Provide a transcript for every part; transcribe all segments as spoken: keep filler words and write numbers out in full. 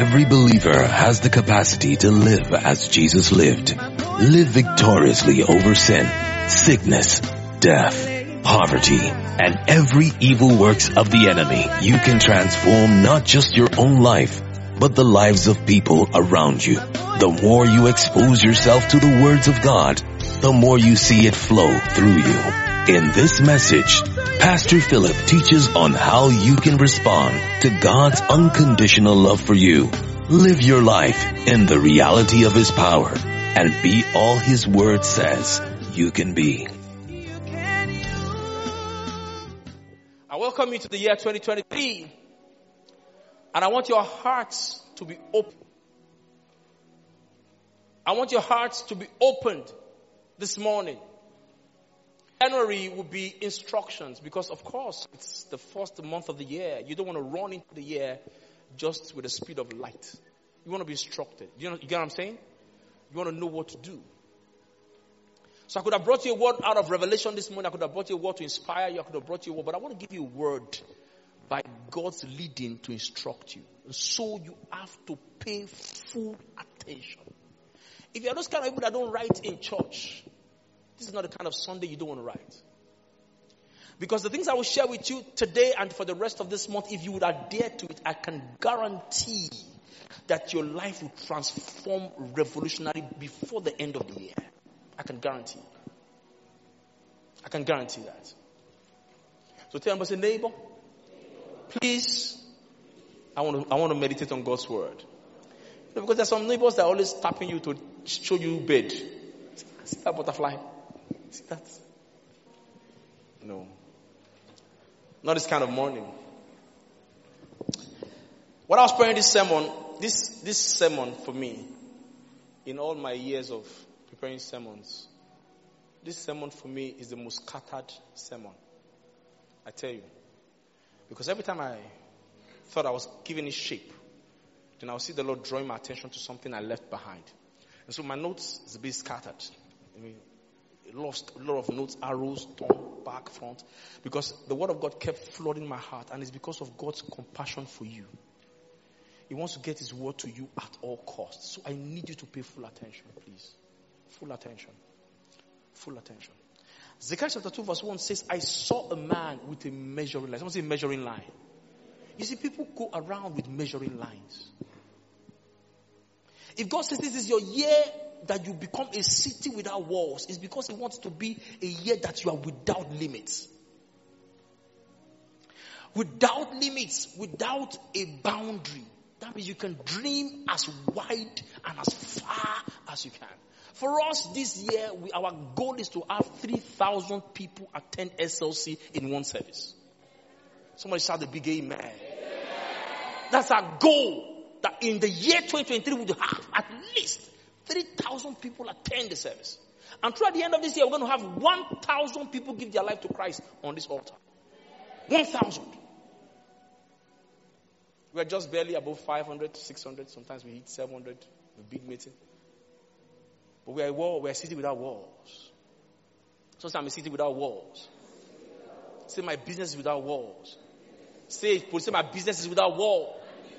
Every believer has the capacity to live as Jesus lived. Live victoriously over sin, sickness, death, poverty, and every evil works of the enemy. You can transform not just your own life, but the lives of people around you. The more you expose yourself to the words of God, the more you see it flow through you. In this message, Pastor Philip teaches on how you can respond to God's unconditional love for you. Live your life in the reality of His power and be all His word says you can be. I welcome you to the year twenty twenty-three, and I want your hearts to be open. I want your hearts to be opened this morning. January will be instructions because, of course, it's the first month of the year. You don't want to run into the year just with the speed of light. You want to be instructed. You, know, you get what I'm saying? You want to know what to do. So I could have brought you a word out of Revelation this morning. I could have brought you a word to inspire you. I could have brought you a word. But I want to give you a word by God's leading to instruct you. So you have to pay full attention. If you're those kind of people that don't write in church, this is not the kind of Sunday you don't want to write. Because the things I will share with you today and for the rest of this month, if you would adhere to it, I can guarantee that your life will transform revolutionary before the end of the year. I can guarantee. I can guarantee that. So tell them, say, neighbor, please, I want to, I want to meditate on God's word. Because there's some neighbors that are always tapping you to show you bed. See that butterfly? See that? No. Not this kind of morning. When I was preparing this sermon, this, this sermon for me, in all my years of preparing sermons, this sermon for me is the most scattered sermon. I tell you. Because every time I thought I was giving it shape, then I'll see the Lord drawing my attention to something I left behind. And so my notes is a bit scattered. I mean, lost a lot of notes, arrows, down, back, front, because the word of God kept flooding my heart, and it's because of God's compassion for you. He wants to get His word to you at all costs. So I need you to pay full attention, please. Full attention. Full attention. Zechariah chapter two verse one says, I saw a man with a measuring line. Someone say measuring line. You see, people go around with measuring lines. If God says this is your year that you become a city without walls, it's because He wants to be a year that you are without limits. Without limits, without a boundary. That means you can dream as wide and as far as you can. For us this year, we, our goal is to have three thousand people attend S L C in one service. Somebody shout a big amen. Amen. That's our goal. That in the year twenty twenty-three, we will have at least three thousand people attend the service. And throughout the end of this year, we're going to have one thousand people give their life to Christ on this altar. one thousand. We're just barely above five hundred, six hundred. Sometimes we hit seven hundred. A big meeting. But we're a wall. We're a city without walls. So I'm a city without walls. Say my business is without walls. Say, say my business is without walls.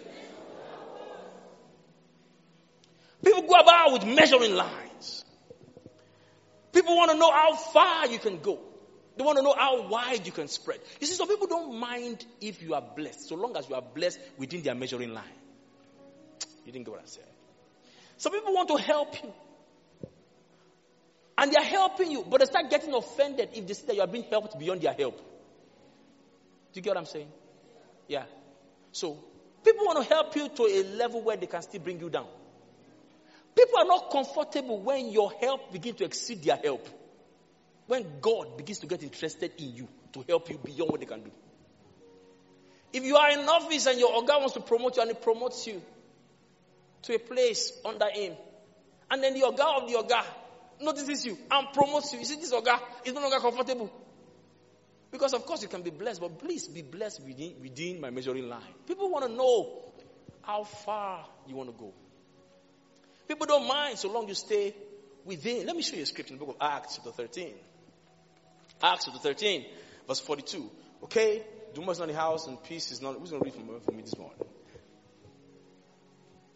People go about with measuring lines. People want to know how far you can go. They want to know how wide you can spread. You see, some people don't mind if you are blessed, so long as you are blessed within their measuring line. You didn't get what I said. Some people want to help you. And they are helping you, but they start getting offended if they see that you are being helped beyond their help. Do you get what I'm saying? Yeah. So, people want to help you to a level where they can still bring you down. People are not comfortable when your help begins to exceed their help. When God begins to get interested in you to help you beyond what they can do. If you are in office and your Oga wants to promote you and he promotes you to a place under him, and then the Oga of the Oga notices you and promotes you, you see this Oga is no longer comfortable. Because of course you can be blessed, but please be blessed within, within my measuring line. People want to know how far you want to go. People don't mind so long you stay within. Let me show you a scripture in the book of Acts chapter thirteen. Acts chapter thirteen, verse forty-two. Okay? Doom is not in the house and peace is not. Who's going to read from, from me this morning?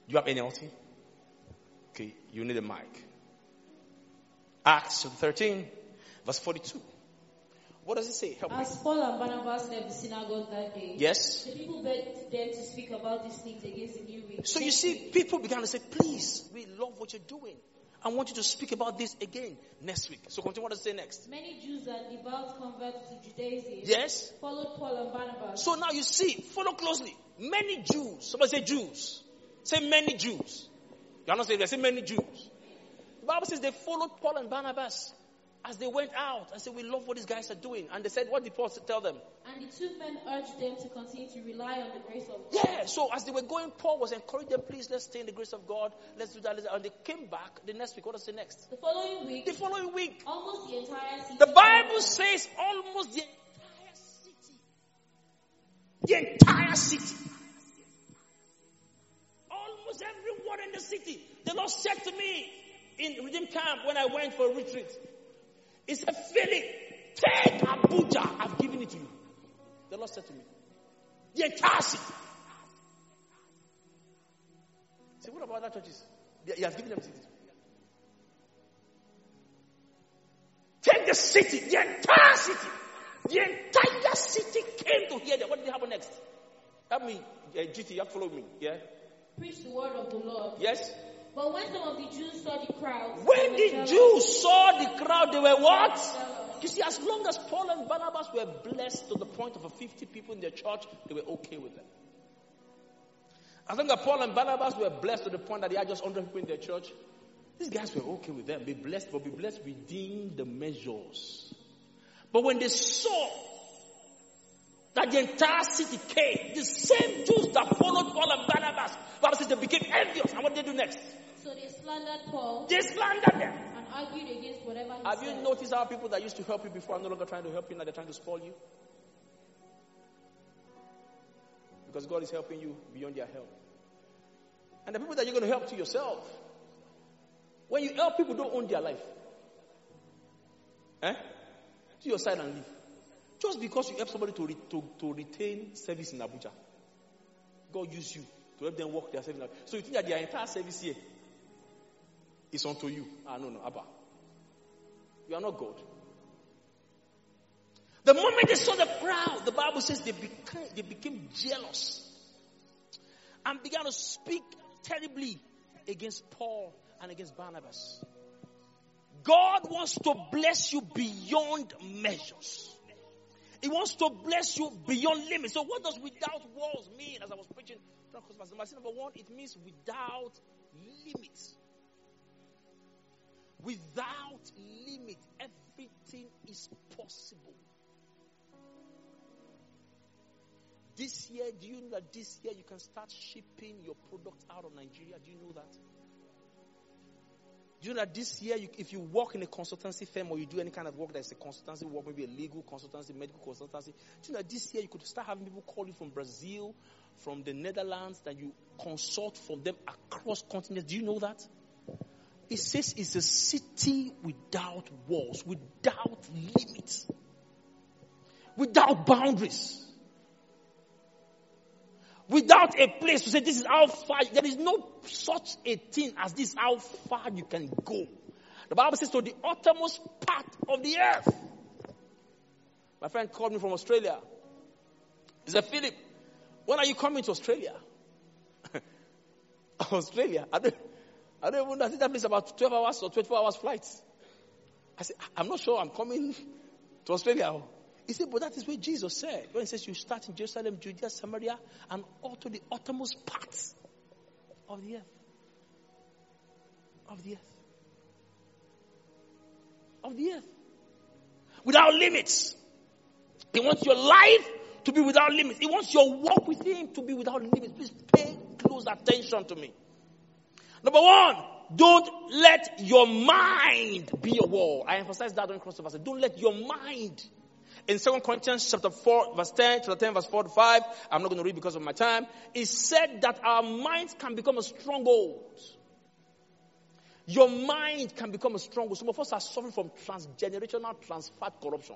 you have N L T? Okay, you need a mic. Acts thirteen, verse forty-two. What does it say? Help As me. Paul and Barnabas left the synagogue that day, Yes. the people begged them to speak about these things against the new week. So you see, people began to say, please, we love what you're doing. I want you to speak about this again next week. So continue, what does it say next? Many Jews and devout converts to Judaism Yes. followed Paul and Barnabas. So now you see, follow closely. Many Jews. Somebody say Jews. Say many Jews. You're not saying that. Say many Jews. The Bible says they followed Paul and Barnabas as they went out and said, we love what these guys are doing. And they said, what did Paul tell them? And the two men urged them to continue to rely on the grace of God. Yeah, so as they were going, Paul was encouraging them, please, let's stay in the grace of God. Let's do that. Let's, and they came back the next week. What does it say next? The following week, The following week. almost the entire city. The Bible says almost the entire city. The entire city. Almost everyone in the city. The Lord said to me in Redeem Camp when I went for a retreat, He said, Philip, take Abuja. I've given it to you. The Lord said to me, the entire city. Say, what about other churches? He has given them city. Take the city, the entire city. The entire city came to hear them. What did happen next? Help me, uh, G T, you have to follow me. Yeah? Preach the word of the Lord. Yes? But when some of the Jews saw the crowd, When the Jews saw the crowd, they were what? You see, as long as Paul and Barnabas were blessed to the point of fifty people in their church, they were okay with them. As long as Paul and Barnabas were blessed to the point that they had just one hundred people in their church, these guys were okay with them. Be blessed, but be blessed within the measures. But when they saw that the entire city came, the same Jews that followed Paul and Barnabas, the Bible says they became envious. And what did they do next? so they slandered Paul They slandered them. and argued against whatever he Have said. you noticed how people that used to help you before are no longer trying to help you, now they're trying to spoil you? Because God is helping you beyond their help. And the people that you're going to help to yourself. When you help people, don't own their life. Eh? To your side and leave. Just because you help somebody to, re- to, to retain service in Abuja, God use you to help them work their service in Abuja. So you think that their entire service here is unto you. Ah, no, no, Abba. You are not God. The moment they saw the crowd, the Bible says they became, they became jealous and began to speak terribly against Paul and against Barnabas. God wants to bless you beyond measures. He wants to bless you beyond limits. So what does without walls mean? As I was preaching, number one, it means without limits. Without limit, everything is possible. This year, do you know that this year you can start shipping your product out of Nigeria? Do you know that? Do you know that this year, you, if you work in a consultancy firm or you do any kind of work that is a consultancy work, maybe a legal consultancy, medical consultancy, do you know that this year you could start having people call you from Brazil, from the Netherlands, that you consult from them across continents? Do you know that? It says it's a city without walls, without limits, without boundaries. Without a place to say this is how far, there is no such a thing as this how far you can go. The Bible says to the uttermost part of the earth. My friend called me from Australia. He said, Philip, when are you coming to Australia? Australia? I don't, I don't even know. I think that place about twelve hours or twenty-four hours flight. I said, I'm not sure I'm coming to Australia. He said, but that is where Jesus said. When he says you start in Jerusalem, Judea, Samaria, and all to the uttermost parts of the earth. Of the earth. Of the earth. Without limits. He wants your life to be without limits. He wants your walk with him to be without limits. Please pay close attention to me. Number one, don't let your mind be your wall. I emphasize that during crossover. Don't let your mind. In Second Corinthians chapter four, verse ten, chapter ten, verse four to five, I'm not going to read because of my time. It said that our minds can become a stronghold. Your mind can become a stronghold. Some of us are suffering from transgenerational transferred corruption.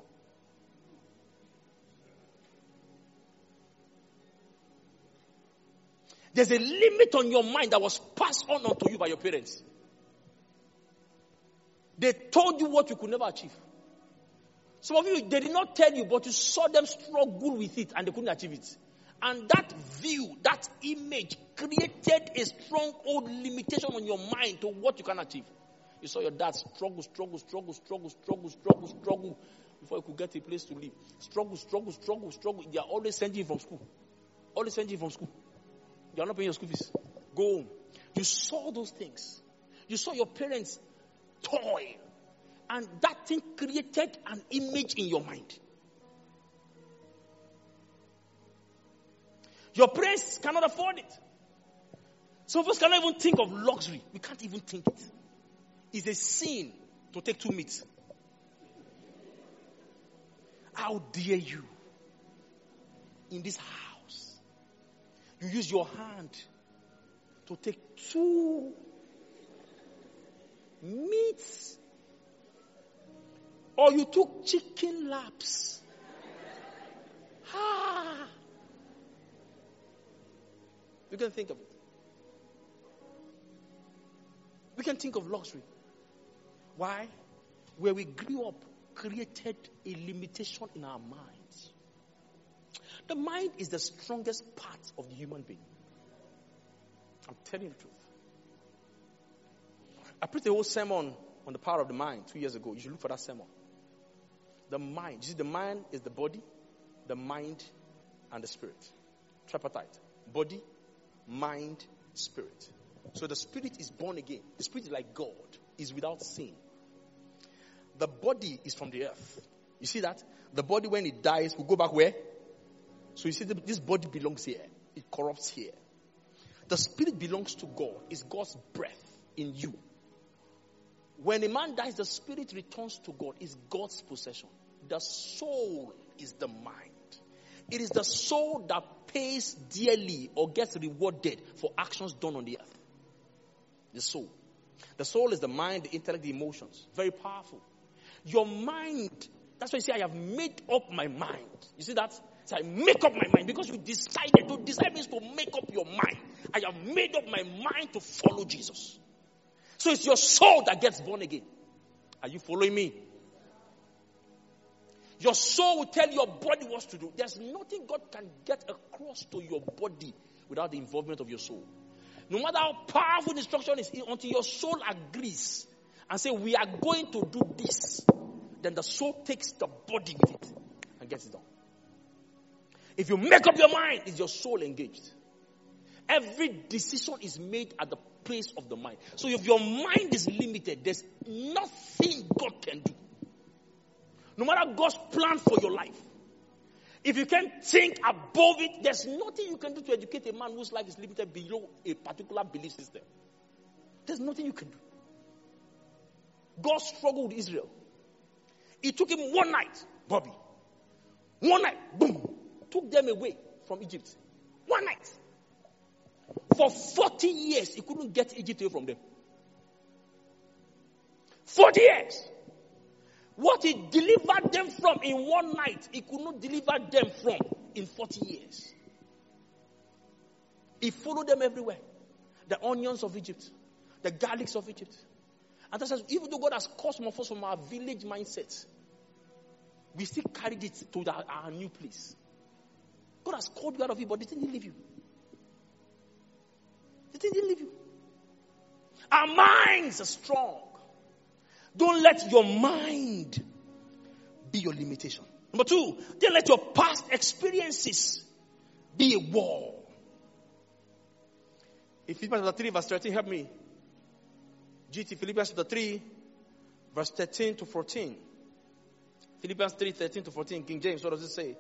There's a limit on your mind that was passed on onto you by your parents. They told you what you could never achieve. Some of you, they did not tell you, but you saw them struggle with it and they couldn't achieve it. And that view, that image created a stronghold limitation on your mind to what you can achieve. You saw your dad struggle, struggle, struggle, struggle, struggle, struggle, struggle before you could get a place to live. Struggle, struggle, struggle, struggle. They are always sending you from school. Always sending you from school. You are not paying your school fees. Go home. You saw those things. You saw your parents toil. And that thing created an image in your mind. Your parents cannot afford it. Some of us cannot even think of luxury. We can't even think it. It's a sin to take two meats. How dare you? In this house, you use your hand to take two meats. Or you took chicken laps. Ah. You can think of it. We can think of luxury. Why? Where we grew up created a limitation in our minds. The mind is the strongest part of the human being. I'm telling you the truth. I preached a whole sermon on the power of the mind two years ago. You should look for that sermon. The mind. You see, the mind is the body, the mind, and the spirit. Tripartite. Body, mind, spirit. So the spirit is born again. The spirit is like God. Is without sin. The body is from the earth. You see that? The body, when it dies, will go back where? So you see, this body belongs here. It corrupts here. The spirit belongs to God. It's God's breath in you. When a man dies, the spirit returns to God. It's God's possession. The soul is the mind. It is the soul that pays dearly or gets rewarded for actions done on the earth. The soul. The soul is the mind, the intellect, the emotions. Very powerful. Your mind, that's why you say, I have made up my mind. You see that? So I make up my mind because you decided to decide means to make up your mind. I have made up my mind to follow Jesus. So it's your soul that gets born again. Are you following me? Your soul will tell your body what to do. There's nothing God can get across to your body without the involvement of your soul. No matter how powerful the instruction is, until your soul agrees and say, we are going to do this, then the soul takes the body with it and gets it done. If you make up your mind, is your soul engaged? Every decision is made at the place of the mind. So if your mind is limited, there's nothing God can do. No matter God's plan for your life. If you can't think above it, there's nothing you can do to educate a man whose life is limited below a particular belief system. There's nothing you can do. God struggled with Israel. It took him one night, Bobby. One night, boom. Took them away from Egypt. One night. For forty years, he couldn't get Egypt away from them. forty years. What he delivered them from in one night, he could not deliver them from in forty years. He followed them everywhere. The onions of Egypt. The garlics of Egypt. And that's even though God has caused some of us from our village mindset, we still carried it to the, our new place. God has called you out of it, but it didn't leave you. It didn't leave you. Our minds are strong. Don't let your mind be your limitation. Number two, don't let your past experiences be a wall. In Philippians chapter three, verse thirteen, help me. G T, Philippians chapter three, verse thirteen to fourteen. Philippians three, thirteen to fourteen, King James, what does it say?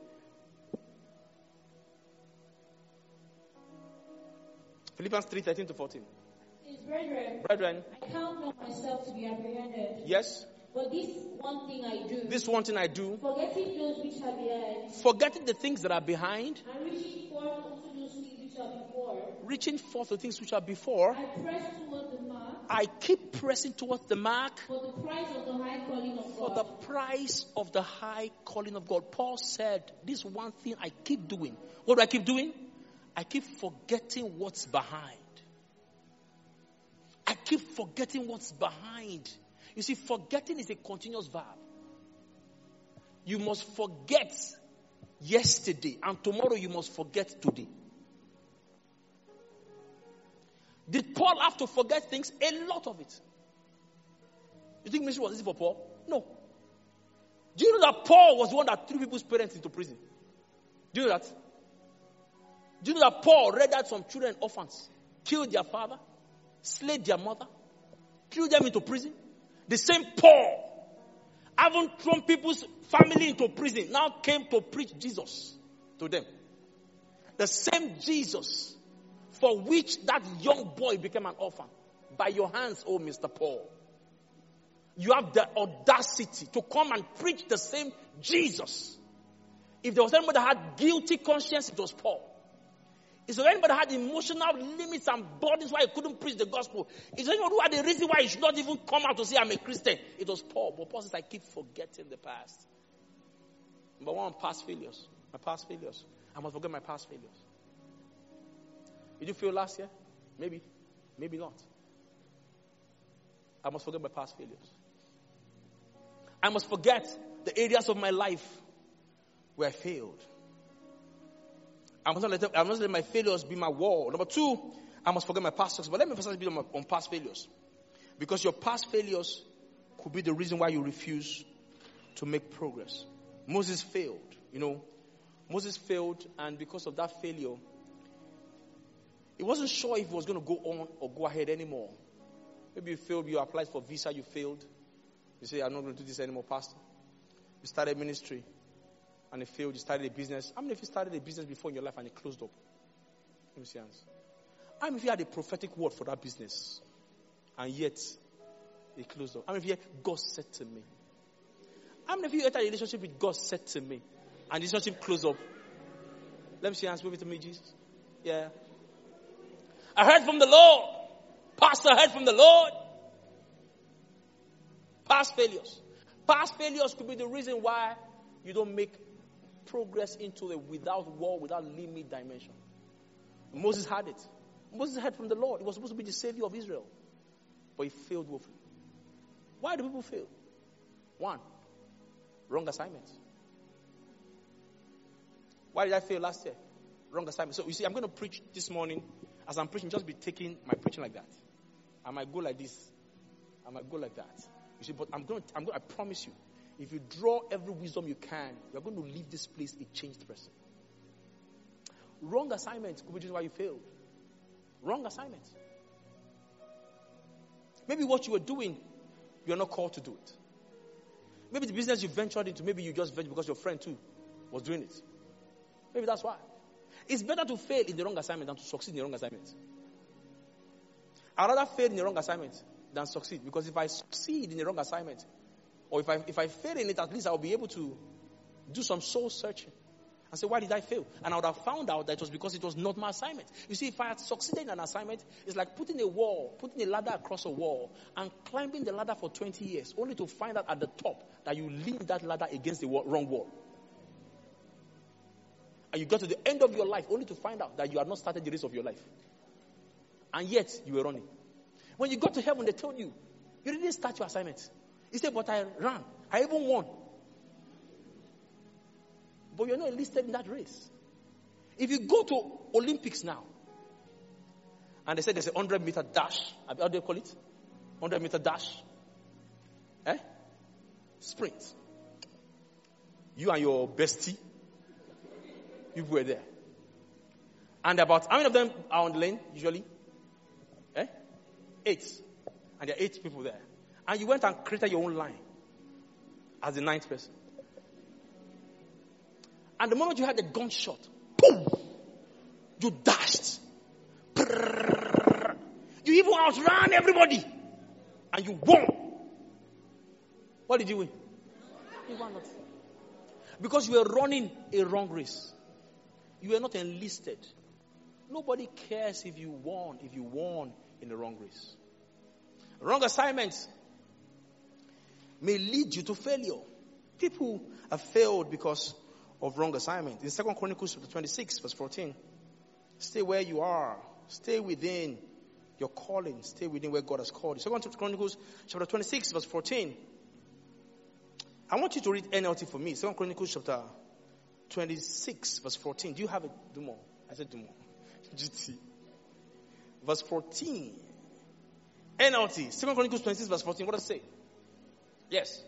Philippians three, thirteen to fourteen. His brethren, Brethren, I count not myself to be apprehended. Yes. But this one thing I do. This one thing I do. Forgetting those which are behind. Forgetting the things that are behind. And reaching forth unto those things which are before. Reaching forth the things which are before. I press toward the mark. I keep pressing towards the mark. For the prize of the high calling of For God. the price of the high calling of God. Paul said, this one thing I keep doing. What do I keep doing? I keep forgetting what's behind. I keep forgetting what's behind. You see, forgetting is a continuous verb. You must forget yesterday, and tomorrow you must forget today. Did Paul have to forget things? A lot of it. You think ministry was easy for Paul? No. Do you know that Paul was the one that threw people's parents into prison? Do you know that? Do you know that Paul rendered some children orphans, killed their father, slayed their mother, threw them into prison? The same Paul, having thrown people's family into prison, now came to preach Jesus to them. The same Jesus for which that young boy became an orphan. By your hands, oh Mister Paul. You have the audacity to come and preach the same Jesus. If there was anybody that had guilty conscience, it was Paul. If there was anybody that had emotional limits and burdens why he couldn't preach the gospel, if there was anybody who had a reason why he should not even come out to say, I'm a Christian, it was Paul. But Paul says, I keep forgetting the past. Number one, past failures. My past failures. I must forget my past failures. Did you fail last year? Maybe. Maybe not. I must forget my past failures. I must forget the areas of my life where I failed. I must not let, I must let my failures be my wall. Number two, I must forget my past success. But let me first be on, my, on past failures. Because your past failures could be the reason why you refuse to make progress. Moses failed. You know, Moses failed, and because of that failure, he wasn't sure if he was going to go on or go ahead anymore. Maybe you failed, you applied for visa, you failed. You say, I'm not going to do this anymore, Pastor. You started ministry and it failed. You started a business. How many of you started a business before in your life and it closed up? Let me see hands. How many of you had a prophetic word for that business and yet it closed up? How many of you had, God said to me? How many of you entered a relationship with God said to me and the relationship closed up? Let me see hands. Move it to me, Jesus. Yeah. I heard from the Lord. Pastor heard from the Lord. Past failures. Past failures could be the reason why you don't make progress into the without wall, without limit dimension. Moses had it. Moses heard from the Lord. He was supposed to be the savior of Israel. But he failed woefully. Why do people fail? One, wrong assignments. Why did I fail last year? Wrong assignment. So you see, I'm going to preach this morning. As I'm preaching, just be taking my preaching like that. I might go like this. I might go like that. You see, but I'm going to, I'm going to, I promise you, if you draw every wisdom you can, you're going to leave this place a changed person. Wrong assignments could be just why you failed. Wrong assignments. Maybe what you were doing, you're not called to do it. Maybe the business you ventured into, maybe you just ventured because your friend too was doing it. Maybe that's why. It's better to fail in the wrong assignment than to succeed in the wrong assignment. I'd rather fail in the wrong assignment than succeed. Because if I succeed in the wrong assignment, or if I if I fail in it, at least I'll be able to do some soul searching and say, why did I fail? And I would have found out that it was because it was not my assignment. You see, if I had succeeded in an assignment, it's like putting a wall, putting a ladder across a wall and climbing the ladder for twenty years, only to find out at the top that you lean that ladder against the wall, wrong wall. And you got to the end of your life only to find out that you had not started the race of your life. And yet, you were running. When you got to heaven, they told you, you didn't start your assignment. You said, but I ran. I even won. But you're not enlisted in that race. If you go to Olympics now, and they say there's a hundred meter dash, how do they call it? Hundred meter dash. Eh? Sprint. You and your bestie, you were there. And about, how many of them are on the lane, usually? Eh? Eight. And there are eight people there. And you went and created your own line as the ninth person. And the moment you had the gunshot, boom, you dashed. You even outran everybody. And you won. What did you win? You won nothing. Because you were running a wrong race. You were not enlisted. Nobody cares if you won, if you won in the wrong race. Wrong assignments may lead you to failure. People have failed because of wrong assignment. In Second Chronicles chapter twenty-six, verse fourteen, Stay where you are. Stay within your calling. Stay within where God has called you. Second Chronicles chapter twenty-six, verse fourteen. I want you to read N L T for me. Second Chronicles chapter twenty-six, verse fourteen. Do you have it? Do more. I said do more. G T. Verse fourteen. N L T. Second Chronicles twenty-six, verse fourteen. What does it say? Yes.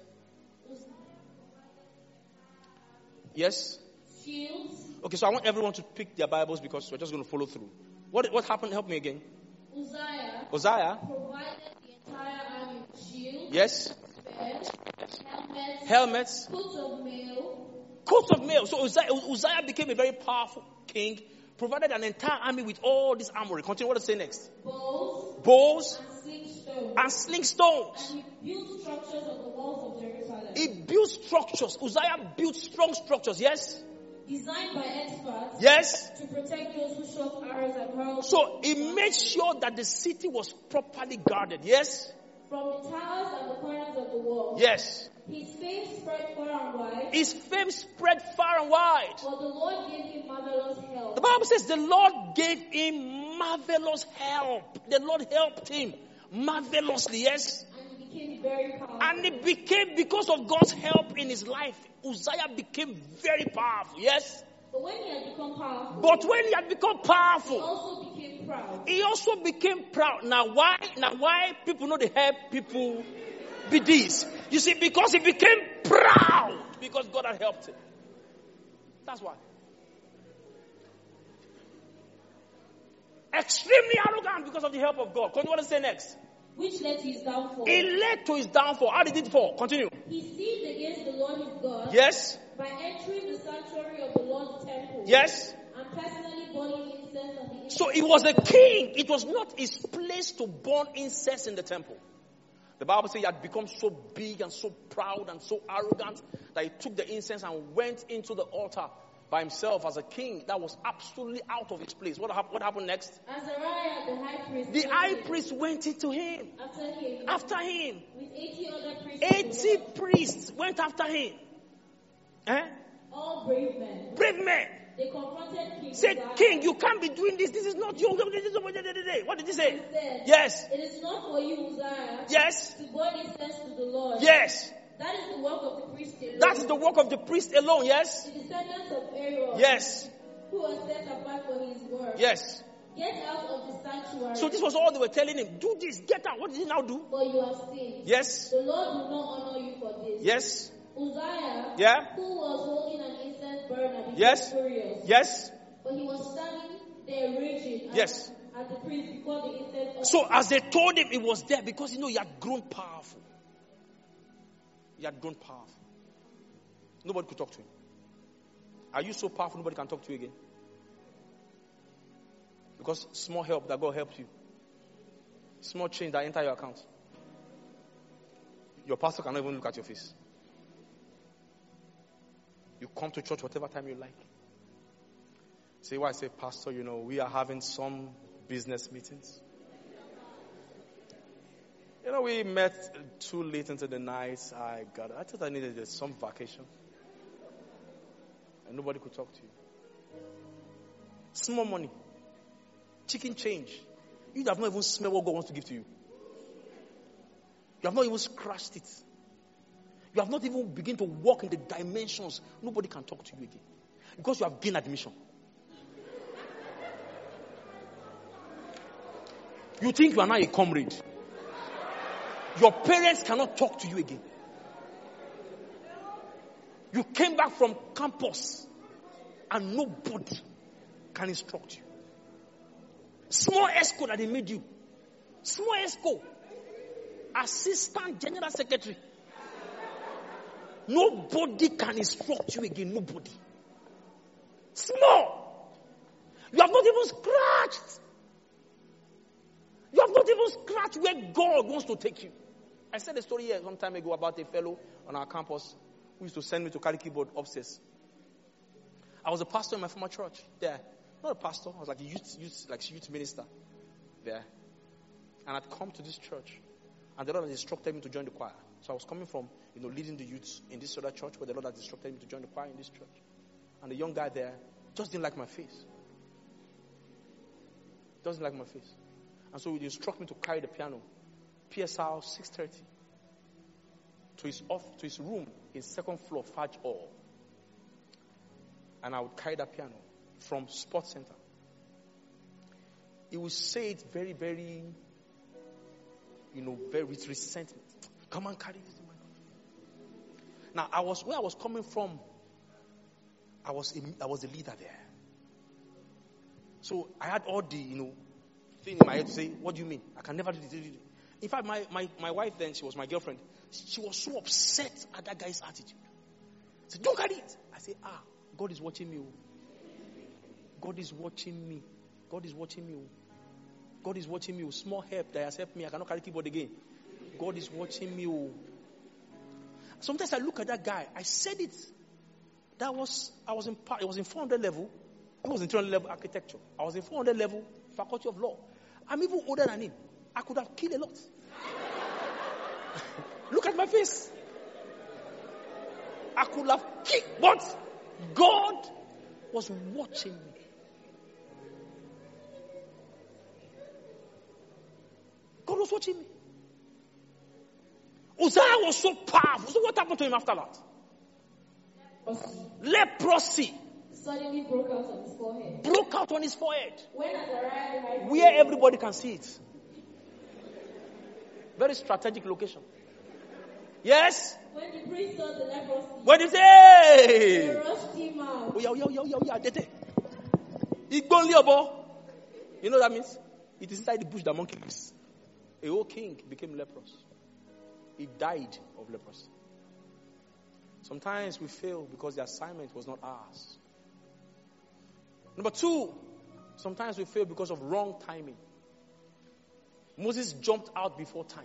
Yes? Shields. Okay, so I want everyone to pick their Bibles because we're just going to follow through. What what happened? Help me again. Uzziah. Uzziah. Provided the entire army with shields. Yes. Spears, helmets. Helmets. Coats of mail. Coats of mail. So Uzziah, Uzziah became a very powerful king, provided an entire army with all this armory. Continue. What does it say next? Bows. Bows. And sling stones. And sling stones. And he built structures on the walls of Jerusalem. He built structures. Uzziah built strong structures. Yes. Designed by experts. Yes. To protect those who shot arrows and hurled. So he made sure that the city was properly guarded. Yes. From the towers and the corners of the wall. Yes. His fame spread far and wide. His fame spread far and wide. For the Lord gave him marvelous help. The Bible says the Lord gave him marvelous help. The Lord helped him marvelously. Yes. And he became very powerful. And it became, because of God's help in his life, Uzziah became very powerful. Yes. But when he had become powerful, But when he had become he powerful, also became proud. he also became proud. Now why? Now why people know they help people be this? You see, because he became proud because God had helped him. That's why. Extremely arrogant because of the help of God. Continue what to say next. Which led to his downfall. It led to his downfall. How did it fall? Continue. He sinned against the Lord his God. Yes. By entering the sanctuary of the Lord's temple. Yes. And personally burning incense on the incense. So he was a king. It was not his place to burn incense in the temple. The Bible says he had become so big and so proud and so arrogant that he took the incense and went into the altar by himself as a king. That was absolutely out of his place. What, hap- what happened next? Azariah, the high priest. The high priest went into him. After him. After him. With eighty other priests. eighty priests went after him. Eh? All brave men. Brave men. They confronted King. Said, Uzziah. King, you can't be doing this. This is not you. This is what did he say? He said, Yes. It is not for you, Uzziah, Yes. to burn incense to the Lord. Yes. That is the work of the priest alone. That is the work of the priest alone. Yes. The descendants of Aaron. Yes. Who was set apart for his work. Yes. Get out of the sanctuary. So this was all they were telling him. Do this. Get out. What did he now do? For you have sinned. Yes. The Lord will not honor you for this. Yes. Uzziah, Yeah. who was holding an incense burner, became Yes. furious. Yes. But he was standing there raging at, Yes. at the priest before the incense. So as they told him, it was there because you know he had grown powerful. He had grown powerful. Nobody could talk to him. Are you so powerful nobody can talk to you again? Because small help that God helped you. Small change that enter your account. Your pastor cannot even look at your face. You come to church whatever time you like. Say why I say, Pastor, you know, we are having some business meetings. You know, we met too late into the night. I got, I thought I needed some vacation. And nobody could talk to you. Small money. Chicken change. You have not even smelled what God wants to give to you. You have not even scratched it. You have not even begun to walk in the dimensions. Nobody can talk to you again. Because you have gained admission. You think you are now a comrade. Your parents cannot talk to you again. You came back from campus and nobody can instruct you. Small esco that they made you. Small esco. Assistant General Secretary. Nobody can instruct you again. Nobody. Small. You have not even scratched. You have not even scratched where God wants to take you. I said a story here some time ago about a fellow on our campus who used to send me to carry keyboard upstairs. I was a pastor in my former church there. Not a pastor, I was like a youth, youth, like youth minister there. And I'd come to this church. And the Lord had instructed me to join the choir. So I was coming from, you know, leading the youths in this other church where the Lord had instructed me to join the choir in this church. And the young guy there just didn't like my face. Doesn't like my face. And so he instructed me to carry the piano. P S R six thirty. To his off, to his room in second floor, Fudge Hall. And I would carry that piano from Sports Center. He would say it very, very, you know, very with resentment. Come on, carry this. Now, I was where I was coming from. I was a, I was a leader there. So I had all the, you know, thing in my head to say, what do you mean? I can never do this. In fact, my, my, my wife then, she was my girlfriend. She was so upset at that guy's attitude. She said, don't carry it. I said, ah, God is watching me. God is watching me. God is watching me. God is watching me. Small help that has helped me. I cannot carry keyboard again. God is watching me. Sometimes I look at that guy. I said it. That was, I was in, it was in four hundred level. It was in three hundred level architecture. I was in four hundred level faculty of law. I'm even older than him. I could have killed a lot. Look at my face. I could have killed, but God was watching me. God was watching me. Uzziah was so powerful. So what happened to him after that? Leprosy. Leprosy. Suddenly broke out on his forehead. Broke out on his forehead. When Azariah, where everybody can see it. Very strategic location. Yes? When the priest saw the leprosy, what did he say? They rushed him out. Oh, yeah, yeah, yeah, yeah, yeah. Dete. Igbonliobo. You know what that means? It is inside the bush that monkey lives. A whole king became leprous. He died of leprosy. Sometimes we fail because the assignment was not ours. Number two, sometimes we fail because of wrong timing. Moses jumped out before time.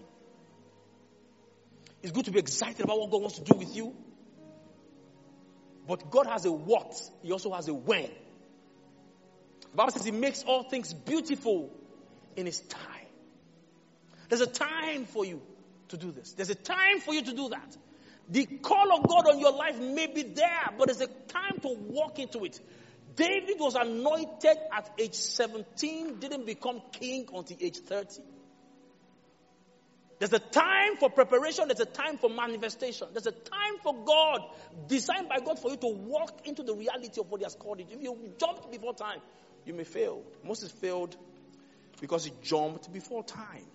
It's good to be excited about what God wants to do with you. But God has a what. He also has a when. The Bible says He makes all things beautiful in His time. There's a time for you to do this. There's a time for you to do that. The call of God on your life may be there, but there's a time to walk into it. David was anointed at age seventeen, didn't become king until age thirty. There's a time for preparation. There's a time for manifestation. There's a time for God, designed by God for you to walk into the reality of what He has called you. If you jumped before time, you may fail. Moses failed because he jumped before time.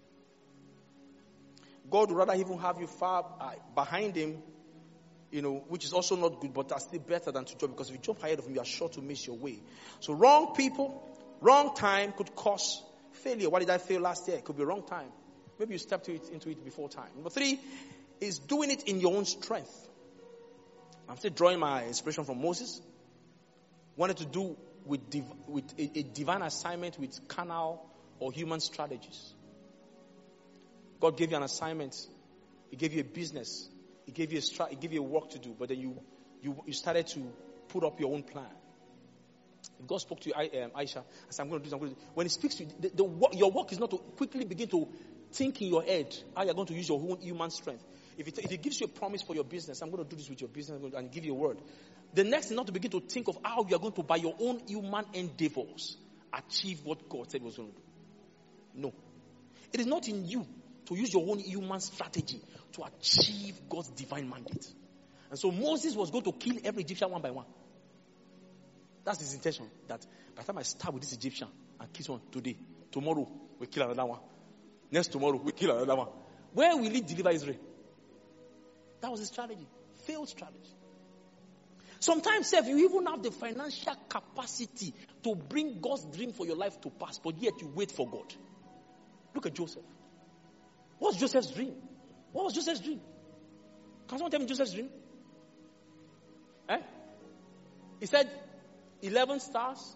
God would rather even have you far uh, behind Him, you know, which is also not good, but that's still better than to jump, because if you jump ahead of Him, you are sure to miss your way. So wrong people, wrong time could cause failure. Why did I fail last year? It could be wrong time. Maybe you stepped into it before time. Number three is doing it in your own strength. I'm still drawing my inspiration from Moses. Wanted to do with, div- with a, a divine assignment with carnal or human strategies. God gave you an assignment. He gave you a business. He gave you a stra- He gave you a work to do. But then you, you, you started to put up your own plan. If God spoke to you, I, um, Aisha, and said, I'm going to do this, I'm going to do this. When He speaks to you, the, the, the, your work is not to quickly begin to think in your head how you're going to use your own human strength. If it, if it gives you a promise for your business, I'm going to do this with your business, and give you a word. The next is not to begin to think of how you are going to, by your own human endeavors, achieve what God said He was going to do. No. It is not in you to use your own human strategy to achieve God's divine mandate. And so Moses was going to kill every Egyptian one by one. That's his intention. That by the time I start with this Egyptian and kill one today, tomorrow we kill another one. Next tomorrow we kill another one. Where will He deliver Israel? That was his strategy. Failed strategy. Sometimes if you even have the financial capacity to bring God's dream for your life to pass, but yet you wait for God. Look at Joseph. What was Joseph's dream? What was Joseph's dream? Can someone tell me Joseph's dream? Eh? He said, eleven stars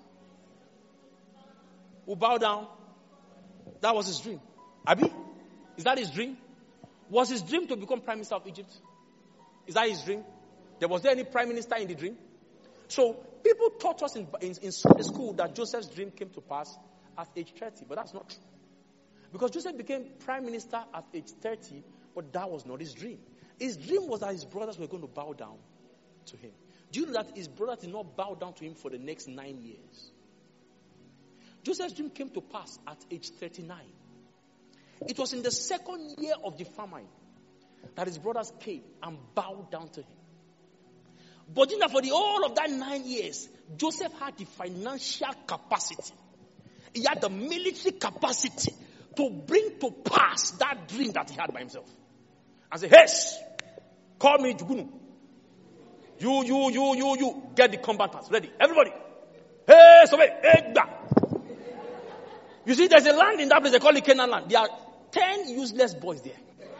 will bow down. That was his dream. Abi? Is that his dream? Was his dream to become prime minister of Egypt? Is that his dream? There was there any prime minister in the dream? So people taught us in, in, in Sunday school that Joseph's dream came to pass at age thirty, but that's not true. Because Joseph became prime minister at age thirty, but that was not his dream. His dream was that his brothers were going to bow down to him. Do you know that his brothers did not bow down to him for the next nine years? Joseph's dream came to pass at age thirty-nine. It was in the second year of the famine that his brothers came and bowed down to him. But you know, for the whole of that nine years, Joseph had the financial capacity. He had the military capacity to bring to pass that dream that he had by himself. And say, hey, call me Jugunu. You, you, you, you, you. Get the combatants ready. Everybody. Hey, so wait. Hey, da. You see, there's a land in that place. They call it Canaan land. There are ten useless boys there.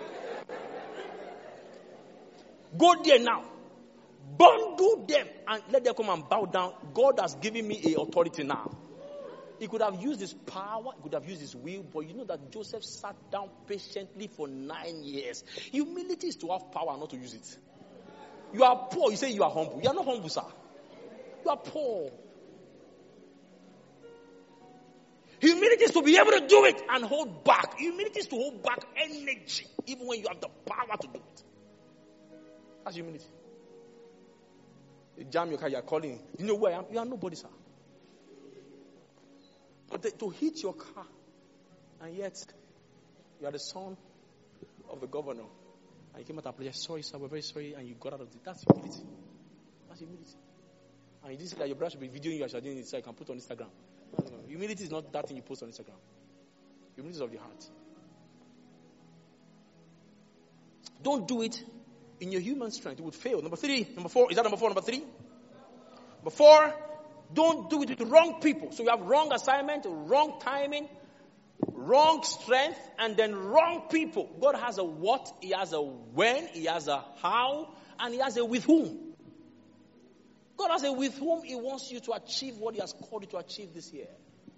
Go there now. Bundle them and let them come and bow down. God has given me a authority now. He could have used his power, he could have used his will, but you know that Joseph sat down patiently for nine years. Humility is to have power, not to use it. You are poor, you say you are humble. You are not humble, sir. You are poor. Humility is to be able to do it and hold back. Humility is to hold back energy, even when you have the power to do it. That's humility. You jam your car, you are calling. You know where I am? You are nobody, sir. But the, to hit your car, and yet you are the son of the governor, and you came out and apologized, sorry, sir, we're very sorry, and you got out of it. That's humility. That's humility. And you didn't say that your brother should be videoing you as you're doing it, so you can put on Instagram. No, no, no. Humility is not that thing you post on Instagram. Humility is of the heart. Don't do it in your human strength. It would fail. Number three. Number four. Is that number four? Number three? Number four. Don't do it with the wrong people. So you have wrong assignment, wrong timing, wrong strength, and then wrong people. God has a what, He has a when, He has a how, and He has a with whom. God has a with whom He wants you to achieve what He has called you to achieve this year.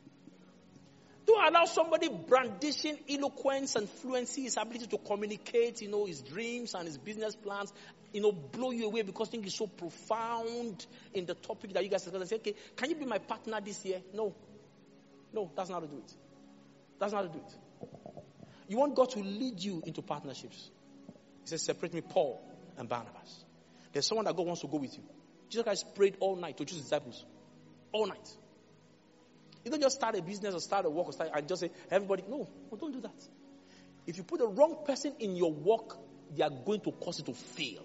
Don't allow somebody brandishing eloquence and fluency, his ability to communicate, you know, his dreams and his business plans, you know, blow you away because things is so profound in the topic that you guys are going to say, okay, can you be my partner this year? No. No, that's not how to do it. That's not how to do it. You want God to lead you into partnerships. He says, separate me, Paul and Barnabas. There's someone that God wants to go with you. Jesus Christ prayed all night to choose disciples. All night. You don't just start a business or start a work or start and just say, everybody, no, no, don't do that. If you put the wrong person in your work, they are going to cause it to fail.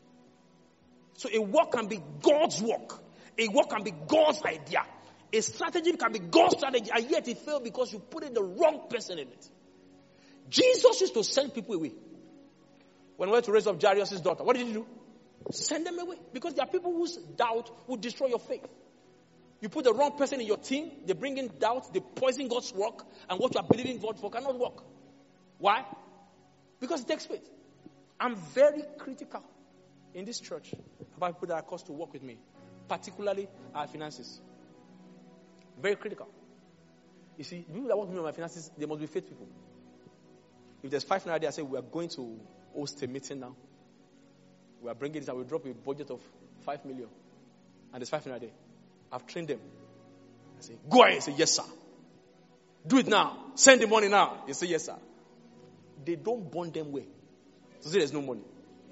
So a work can be God's work. A work can be God's idea. A strategy can be God's strategy, and yet it failed because you put in the wrong person in it. Jesus used to send people away. When we went to raise up Jairus' daughter, what did he do? Send them away. Because there are people whose doubt will destroy your faith. You put the wrong person in your team, they bring in doubt, they poison God's work, and what you are believing God for cannot work. Why? Because it takes faith. I'm very critical in this church about people that are called to work with me, particularly our finances. Very critical. You see, the people that want to be on my finances, they must be faith people. If there's five naira there, I say, we are going to host a meeting now. We are bringing this and we drop a budget of five million. And there's five naira there. I've trained them. I say, go ahead. Say, yes, sir. Do it now. Send the money now. They say, yes, sir. They don't bond them way. So say there's no money.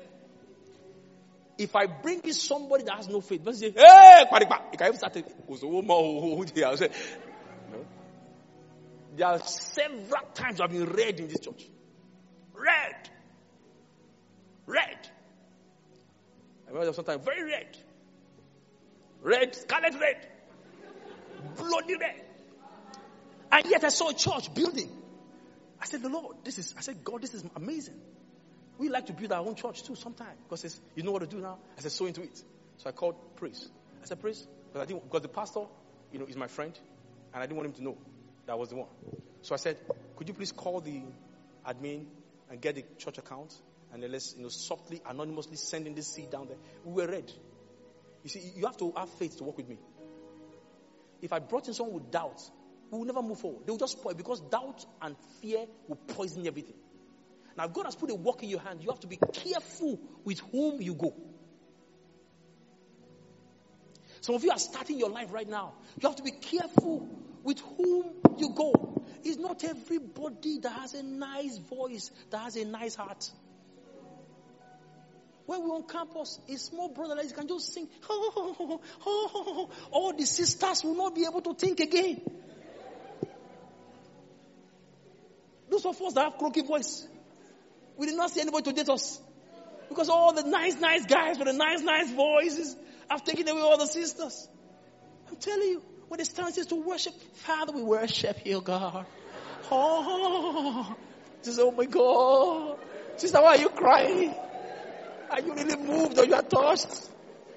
If I bring in somebody that has no faith, but say, hey, you can even start it. There are several times I've been read in this church. Red. Red. I remember sometimes very red. Red, scarlet red. Bloody red. And yet I saw a church building. I said, the Lord, this is, I said, God, this is amazing. We like to build our own church too sometimes. Because it's, you know what to do now? I said, so into it. So I called Praise. I said, Praise. Because, I didn't, because the pastor, you know, is my friend. And I didn't want him to know that I was the one. So I said, could you please call the admin and get the church account? And then let's, you know, softly, anonymously send in this seed down there. We were read. You see, you have to have faith to work with me. If I brought in someone with doubt, we will never move forward. They will just spoil because doubt and fear will poison everything. Now, if God has put a work in your hand, you have to be careful with whom you go. Some of you are starting your life right now. You have to be careful with whom you go. It's not everybody that has a nice voice, that has a nice heart. When we're on campus, a small brother like this can just sing. Oh, oh, oh, oh, oh. All the sisters will not be able to think again. of us that have croaky voice, we did not see anybody to date us. Because all the nice, nice guys with the nice, nice voices have taken away all the sisters. I'm telling you, when it stands to worship, Father, we worship you, God. Oh, just, oh my God. Sister, why are you crying? Are you really moved or you are touched?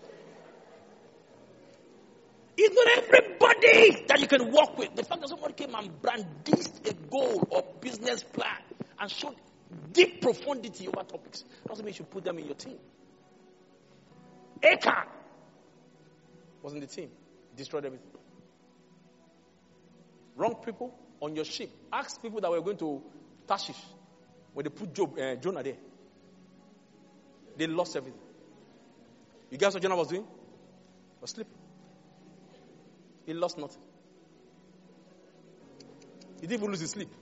It's not everybody that you can walk with. The fact that somebody came and brandished a goal or business plan and showed deep profundity over topics doesn't mean you should put them in your team. Achan was in the team. Destroyed everything. Wrong people on your ship. Ask people that were going to Tarshish when they put Job, uh, Jonah there. They lost everything. You guys what Jonah was doing? He was sleeping. He lost nothing. He didn't even lose his sleep.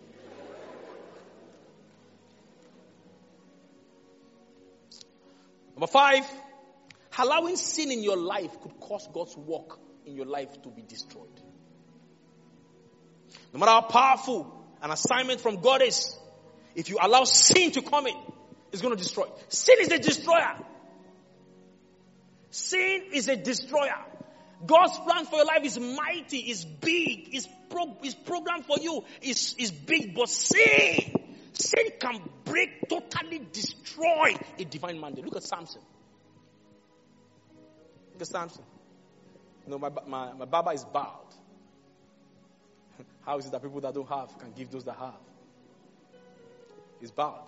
Number five, allowing sin in your life could cause God's work in your life to be destroyed. No matter how powerful an assignment from God is, if you allow sin to come in, it's going to destroy. Sin is a destroyer. Sin is a destroyer. God's plan for your life is mighty, is big, is pro- is programmed for you, is is big. But sin, sin can break, totally destroy a divine mandate. Look at Samson. Look at Samson. You know, my my my Baba is bowed. How is it that people that don't have can give those that have? He's bowed.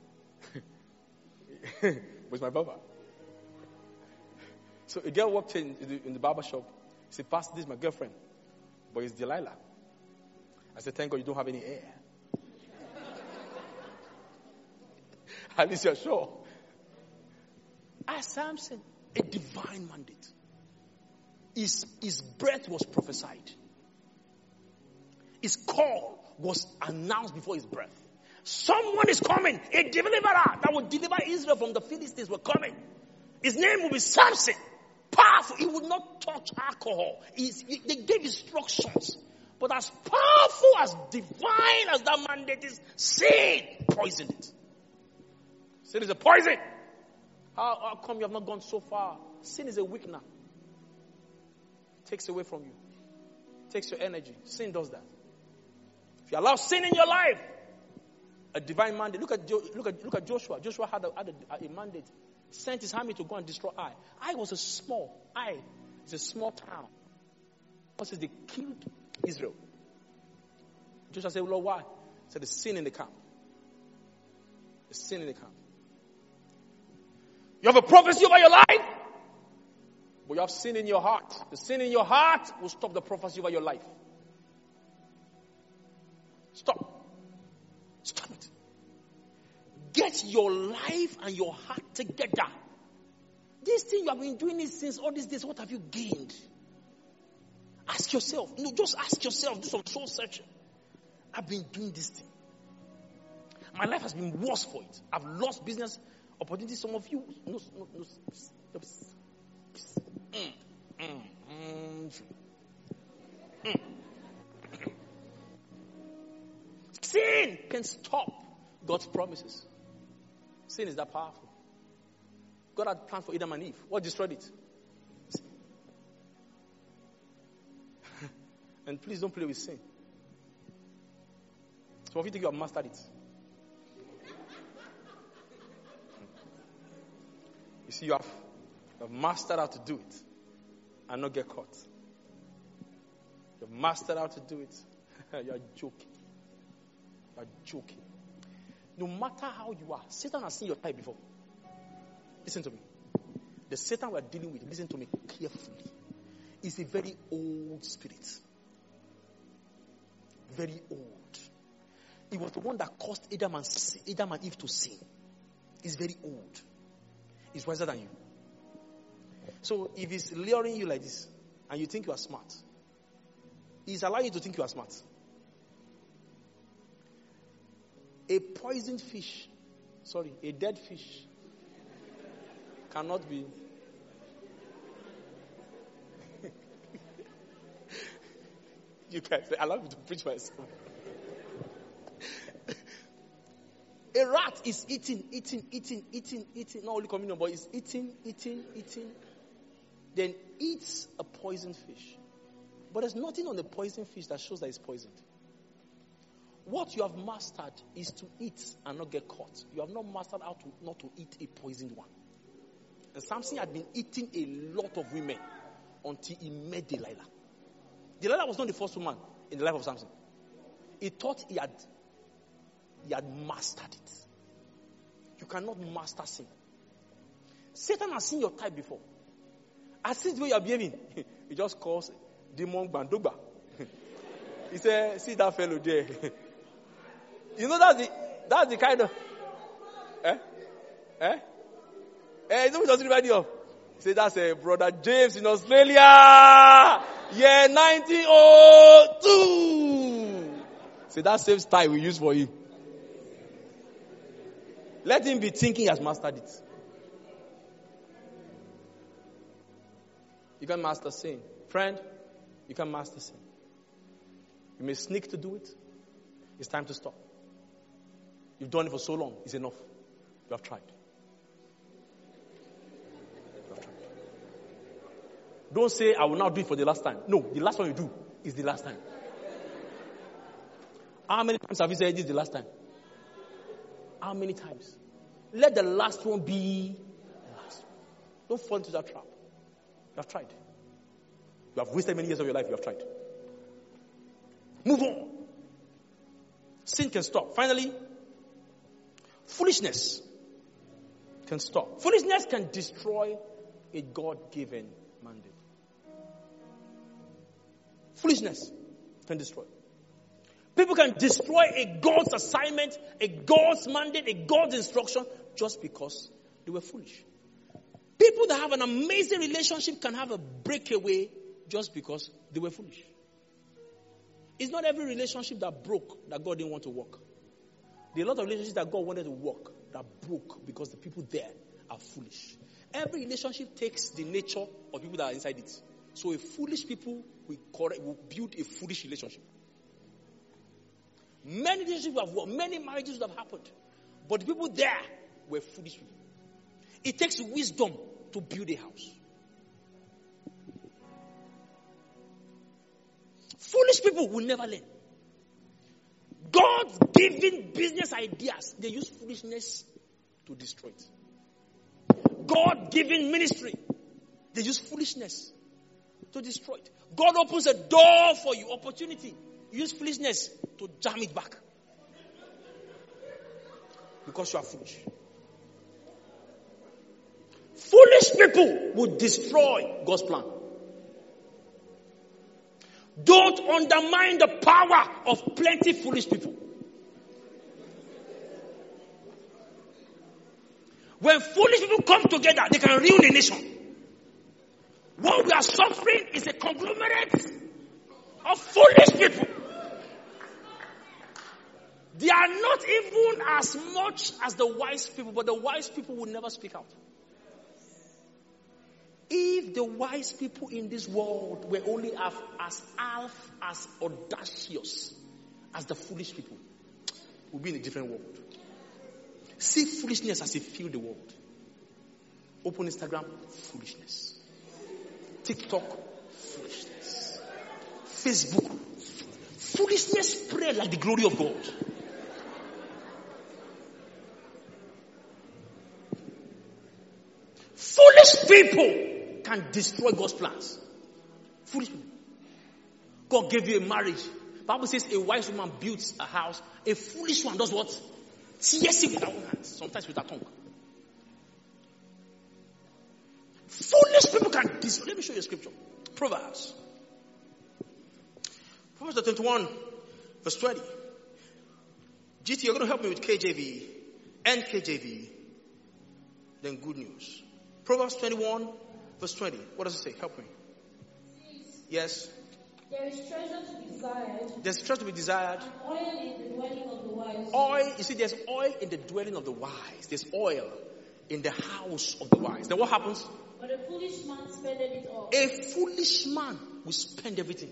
With my Baba. So a girl walked in in the, in the barber shop. She said, Pastor, this is my girlfriend. But it's Delilah. I said, thank God you don't have any hair. At least you're sure. As Samson, a divine mandate. His, his birth was prophesied. His call was announced before his birth. Someone is coming. A deliverer that will deliver Israel from the Philistines were coming. His name will be Samson. Powerful. He would not touch alcohol. He's, he, they gave instructions. But as powerful, as divine as that mandate is, sin poisoned it. Sin is a poison. How, how come you have not gone so far? Sin is a weakener. Takes away from you. Takes your energy. Sin does that. If you allow sin in your life, a divine mandate. Look at look at look at Joshua. Joshua had a, had a, a mandate. Sent his army to go and destroy Ai. Ai was a small. Ai is a small town. Because they killed Israel. Joshua said, Lord, why? He said, the sin in the camp. The sin in the camp. You have a prophecy over your life, but you have sin in your heart. The sin in your heart will stop the prophecy over your life. Stop. Stop it. Get your life and your heart together. This thing you have been doing it since all these days, what have you gained? Ask yourself. No, just ask yourself. Do some soul searching. I've been doing this thing. My life has been worse for it. I've lost business opportunities. Some of you, no, no, no. Mm, mm, mm, mm. Sin can stop God's promises. Sin is that powerful. God had planned for Adam and Eve. What destroyed it? And please don't play with sin. Some of you think you have mastered it. You see, you have, you have mastered how to do it and not get caught. You have mastered how to do it. You are joking. You are joking. No matter how you are, Satan has seen your type before. Listen to me. The Satan we are dealing with, listen to me carefully, is a very old spirit. Very old. It was the one that caused Adam and, Adam and Eve to sin. It's very old. It's wiser than you. So if he's luring you like this, and you think you are smart, he's allowing you to think you are smart. A poisoned fish, sorry, a dead fish cannot be. You guys, allow me to preach myself. a rat is eating, eating, eating, eating, eating, not only communion, but it's eating, eating, eating, then eats a poisoned fish. But there's nothing on the poisoned fish that shows that it's poisoned. What you have mastered is to eat and not get caught. You have not mastered how to not to eat a poisoned one. And Samson had been eating a lot of women until he met Delilah. Delilah was not the first woman in the life of Samson. He thought he had, he had mastered it. You cannot master sin. Satan has seen your type before. As seen the way you are behaving, he just calls demon Bandogba. He said, see that fellow there. You know that's the that's the kind of eh? Eh? Eh, you know what doesn't remind you of? He said that's a uh, brother James in Australia. Yeah, nineteen oh two. See that same style we use for him. Let him be thinking he has mastered it. You can master sin. Friend, you can master sin. You may sneak to do it. It's time to stop. You've done it for so long. It's enough. You have tried. You have tried. Don't say, I will now do it for the last time. No, the last one you do is the last time. How many times have you said this is the last time? How many times? Let the last one be the last one. Don't fall into that trap. You have tried. You have wasted many years of your life. You have tried. Move on. Sin can stop. Finally, foolishness can stop. Foolishness can destroy a God-given mandate. Foolishness can destroy. People can destroy a God's assignment, a God's mandate, a God's instruction just because they were foolish. People that have an amazing relationship can have a breakaway just because they were foolish. It's not every relationship that broke that God didn't want to work. There are a lot of relationships that God wanted to work that broke because the people there are foolish. Every relationship takes the nature of people that are inside it. So a foolish people will, correct, will build a foolish relationship. Many relationships have worked, many marriages would have happened. But the people there were foolish people. It takes wisdom to build a house. Foolish people will never learn. God's given business ideas, they use foolishness to destroy it. God given ministry, they use foolishness to destroy it. God opens a door for you, opportunity. You use foolishness to jam it back. Because you are foolish. Foolish people will destroy God's plan. Don't undermine the power of plenty foolish people. When foolish people come together, they can ruin a nation. What we are suffering is a conglomerate of foolish people. They are not even as much as the wise people, but the wise people will never speak out. If the wise people in this world were only as half as audacious as the foolish people, we'll be in a different world. See foolishness as it filled the world. Open Instagram, foolishness. TikTok, foolishness. Facebook, foolishness spread like the glory of God. Foolish people can destroy God's plans. Foolish people. God gave you a marriage. The Bible says a wise woman builds a house. A foolish one does what? Tears it with her own hands. Sometimes with her tongue. Foolish people can destroy. Let me show you a scripture. Proverbs. Proverbs twenty-one, verse twenty. G T, you're going to help me with K J V and K J V. Then good news. Proverbs twenty-one, verse twenty. What does it say? Help me. Yes. There is treasure to be desired. There's treasure to be desired. And oil in the dwelling of the wise. Oil, you see, there's oil in the dwelling of the wise. There's oil in the house of the wise. Then what happens? But a foolish man spendeth it all. A foolish man will spend everything.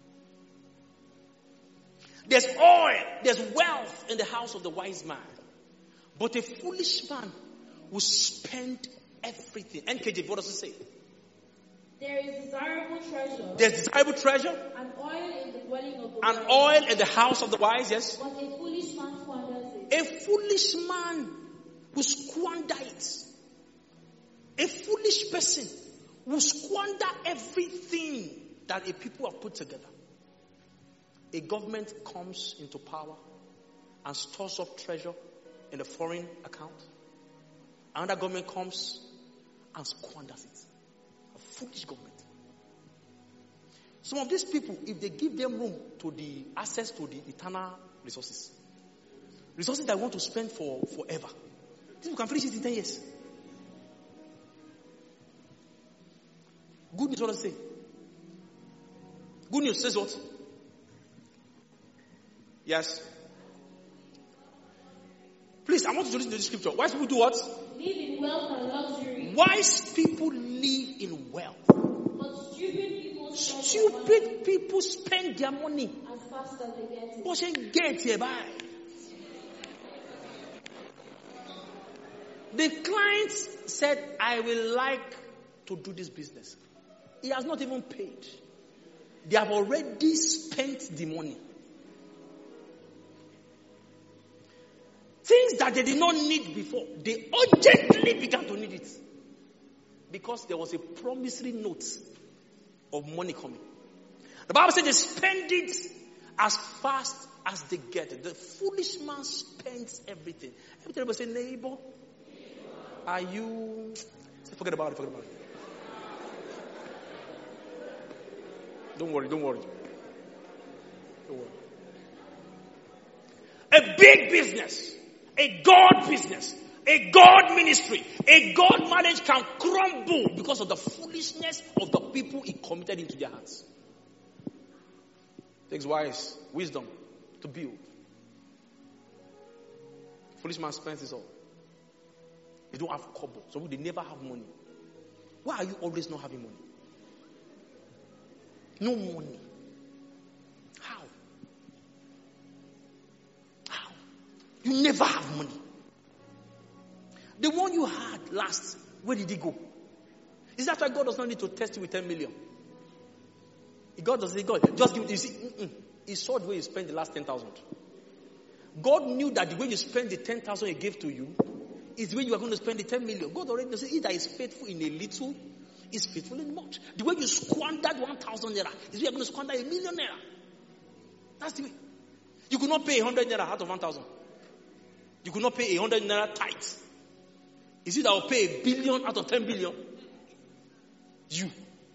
There's oil, there's wealth in the house of the wise man. But a foolish man will spend everything. N K J, what does it say? There is desirable treasure. There's desirable treasure. And oil in the dwelling of the And wise. oil in the house of the wise, yes. But a foolish man squanders it. A foolish man will squander it. A foolish person will squander everything that a people have put together. A government comes into power and stores up treasure in a foreign account. Another government comes and squanders it. A foolish government. Some of these people, if they give them room to the access to the eternal resources, resources that I want to spend for forever, these people can finish it in ten years. Good news, what does it say? Good news says what? Yes. Please, I want you to listen to this scripture. Wise people do what? Live in wealth and luxury. Wise people live in wealth. But stupid people spend their money Stupid people spend their money. as fast as they get it. But they get here by. The client said, I will like to do this business. He has not even paid. They have already spent the money. Things that they did not need before, they urgently began to need it. Because there was a promissory note of money coming. The Bible said they spend it as fast as they get it. The foolish man spends everything. Everybody say, neighbor, are you... Forget about it, forget about it. Don't worry, don't worry. Don't worry. A big business, a God business, a God ministry, a God marriage can crumble because of the foolishness of the people He committed into their hands. It takes wise wisdom to build. Foolish man spends his all. They don't have kobo, so they never have money. Why are you always not having money? No money. How? How? You never have money. The one you had last, where did it go? Is that why God does not need to test you with ten million? God does it. God just give it. You see, mm-mm. He saw the way you spent the last ten thousand. God knew that the way you spend the ten thousand He gave to you is the way you are going to spend the ten million. God already knows. He that is faithful in a little is faithful in much. The way you squandered one thousand naira is the way you are going to squander a million naira. That's the way. You could not pay a hundred naira out of one thousand. You could not pay a hundred naira tithe. Is it that will pay a billion out of ten billion? You.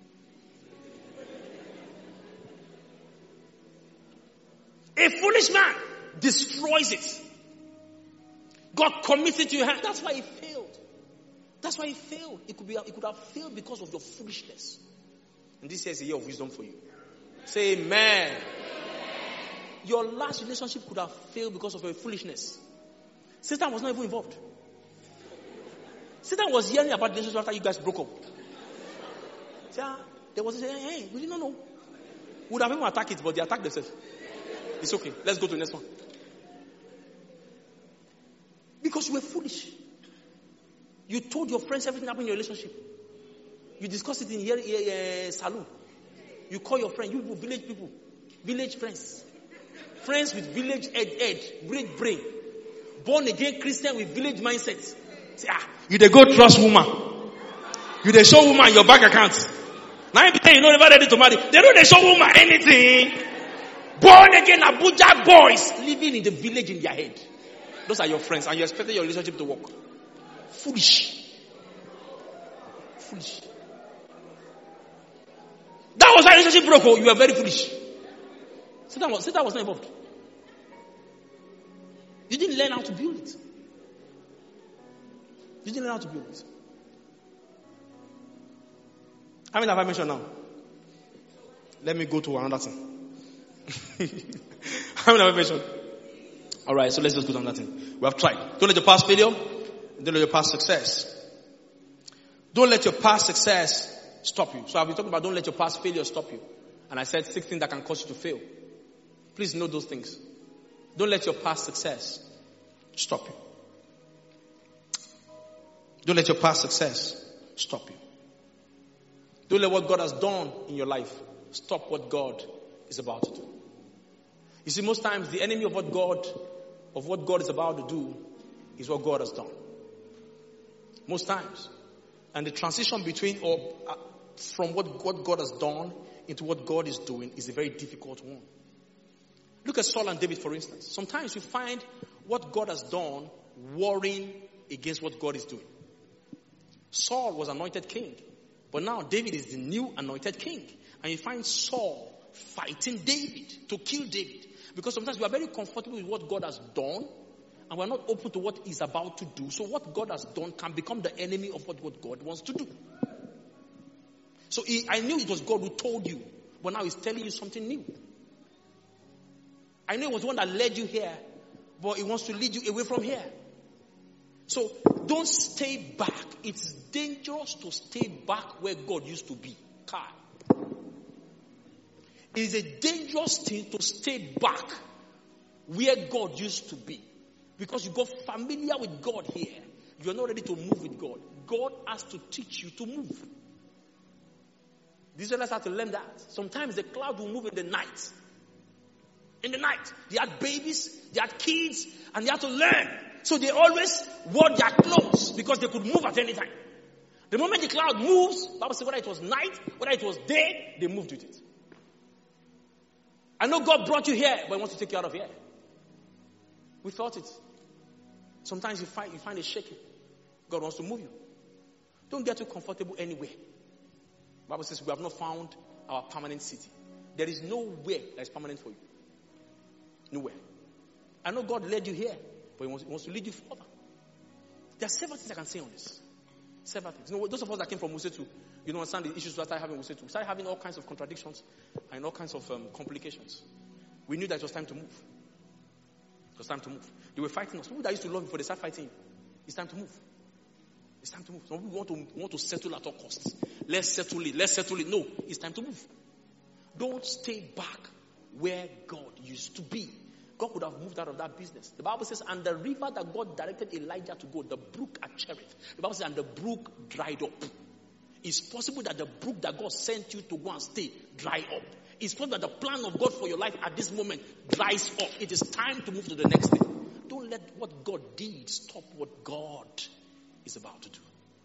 A foolish man destroys it. God commits it to your hand. That's why he failed. That's why he failed. It could be. It could have failed because of your foolishness. And this year is a year of wisdom for you. Say amen. Amen. Your last relationship could have failed because of your foolishness. Satan was not even involved. Satan was hearing about the relationship after you guys broke up. Yeah, there was a hey, hey, we didn't know. Would have even attacked it, but they attacked themselves. It's okay. Let's go to the next one. Because you were foolish. You told your friends everything happened in your relationship. You discussed it in your uh, salon. You call your friend, you village people, village friends, friends with village head, head, village brain, born again Christian with village mindset. Say, ah, you dey go trust woman. You dey show woman your bank account. Now you say you know never ready to marry. They don't dey show woman anything. Born again Abuja boys living in the village in their head. Those are your friends, and you expected your relationship to work. Foolish. Foolish. That was how relationship broke. Oh, you were very foolish. Satan was, Satan was not involved. You didn't learn how to build it. You didn't learn how to build it. How many have I mentioned now? Let me go to another thing. How many have I mentioned? Alright, so let's just go to another thing. We have tried. Don't let your past failure, don't let your past success. Don't let your past success stop you. So I've been talking about don't let your past failure stop you. And I said six things that can cause you to fail. Please know those things. Don't let your past success stop you. Don't let your past success stop you. Don't let what God has done in your life stop what God is about to do. You see, most times the enemy of what God, of what God is about to do is what God has done. Most times. And the transition between or uh, from what, what God has done into what God is doing is a very difficult one. Look at Saul and David, for instance. Sometimes you find what God has done warring against what God is doing. Saul was anointed king, but now David is the new anointed king. And you find Saul fighting David to kill David. Because sometimes we are very comfortable with what God has done, and we are not open to what he's about to do. So what God has done can become the enemy of what, what God wants to do. So he, I knew it was God who told you, but now he's telling you something new. I know it was the one that led you here, but he wants to lead you away from here. So don't stay back. It's dangerous to stay back where God used to be. Kai. It is a dangerous thing to stay back where God used to be. Because you got familiar with God here. You're not ready to move with God. God has to teach you to move. The Israelites have to learn that. Sometimes the cloud will move in the night. In the night. They had babies, they had kids, and they had to learn. So they always wore their clothes because they could move at any time. The moment the cloud moves, the Bible says whether it was night, whether it was day, they moved with it. I know God brought you here, but he wants to take you out of here. We thought it. Sometimes you find, you find it shaking. God wants to move you. Don't get too comfortable anywhere. The Bible says we have not found our permanent city. There is nowhere that is permanent for you. Nowhere. I know God led you here, but he wants, he wants to lead you further. There are several things I can say on this. Several things. You know, those of us that came from Wusetu, you don't understand the issues we started having with Wusetu. We started having all kinds of contradictions and all kinds of um, complications. We knew that it was time to move. It was time to move. They were fighting us. People that used to love before they start fighting. It's time to move. It's time to move. Some people want to want to settle at all costs. Let's settle it. Let's settle it. No, it's time to move. Don't stay back where God used to be. God would have moved out of that business. The Bible says, and the river that God directed Elijah to go, the brook at Cherith. The Bible says, and the brook dried up. It's possible that the brook that God sent you to go and stay dry up. It's possible that the plan of God for your life at this moment dries up. It is time to move to the next thing. Don't let what God did stop what God is about to do.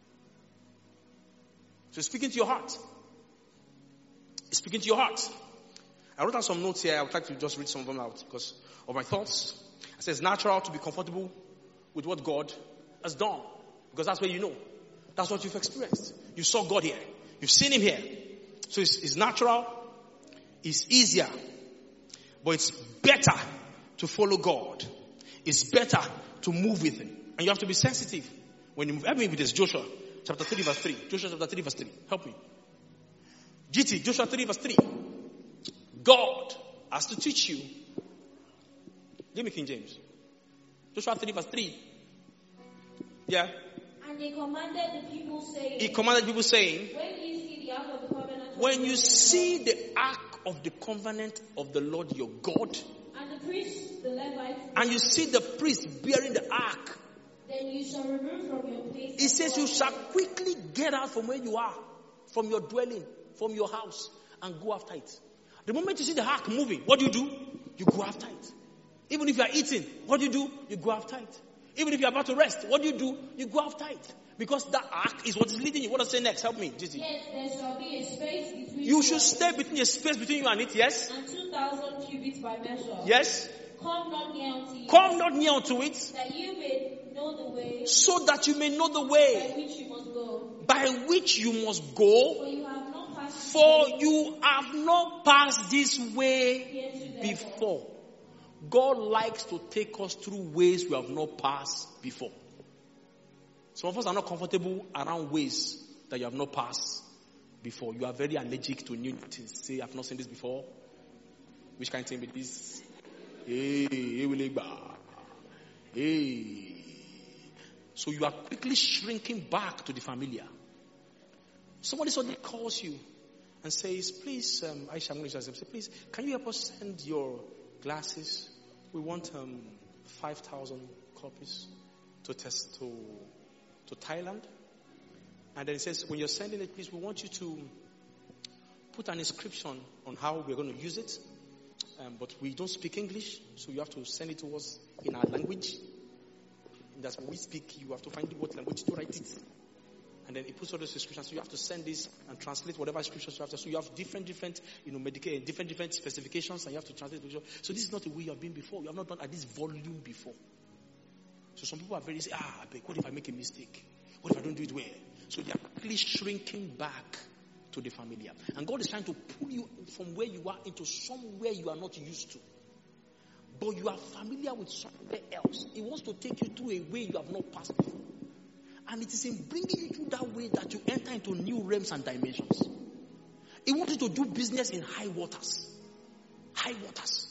So speaking to your heart. Speaking to your heart. I wrote down some notes here. I would like to just read some of them out because of my thoughts. I say it's natural to be comfortable with what God has done because that's where you know. That's what you've experienced. You saw God here. You've seen him here. So it's, it's natural. It's easier. But it's better to follow God. It's better to move with him. And you have to be sensitive when you move. Help me with this. Joshua chapter three verse three. Joshua chapter three verse three. Help me. G T, Joshua three verse three. God has to teach you. Give me King James. Joshua three verse three. Yeah. And they commanded the people saying. He commanded people saying. When you see the ark of the covenant. When you see the ark of the covenant of the Lord your God. And the priest, the Levites. And you see the priest bearing the ark. Then you shall remove from your place. He says you shall quickly get out from where you are. From your dwelling. From your house. And go after it. The moment you see the ark moving, what do you do? You go after it. Even if you are eating, what do you do? You go after it. Even if you are about to rest, what do you do? You go after it. Because that ark is what is leading you. What does it say next? Help me, G T. Yes, there shall be a space between you. You should stay between a space between you and it, yes? And two thousand cubits by measure. Yes? Come not near unto it. Come not near unto it. That you may know the way. So that you may know the way. By which you must go. By which you must go. For you have not passed. For you have not passed this way before. God likes to take us through ways we have not passed before. Some of us are not comfortable around ways that you have not passed before. You are very allergic to new things. Say, I've not seen this before. Which kind of thing with this? Hey, hey, hey. So you are quickly shrinking back to the familiar. Somebody suddenly calls you and says, please, um, Aisha, I'm going to say, please, can you help us send your glasses? We want um, five thousand copies to test to to Thailand. And then it says, when you're sending it, please, we want you to put an inscription on how we're going to use it. Um, but we don't speak English, so you have to send it to us in our language. And that's what we speak. You have to find what language to write it. And then it puts all those inscriptions. So you have to send this and translate whatever inscriptions you have to. So you have different, different, you know, medical, different, different specifications, and you have to translate. So this is not the way you have been before. You have not done at this volume before. So some people are very say, ah, but what if I make a mistake? What if I don't do it well? So they are quickly shrinking back to the familiar. And God is trying to pull you from where you are into somewhere you are not used to. But you are familiar with somewhere else. He wants to take you to a way you have not passed before. And it is in bringing you through that way that you enter into new realms and dimensions. He wants you to do business in high waters. High waters.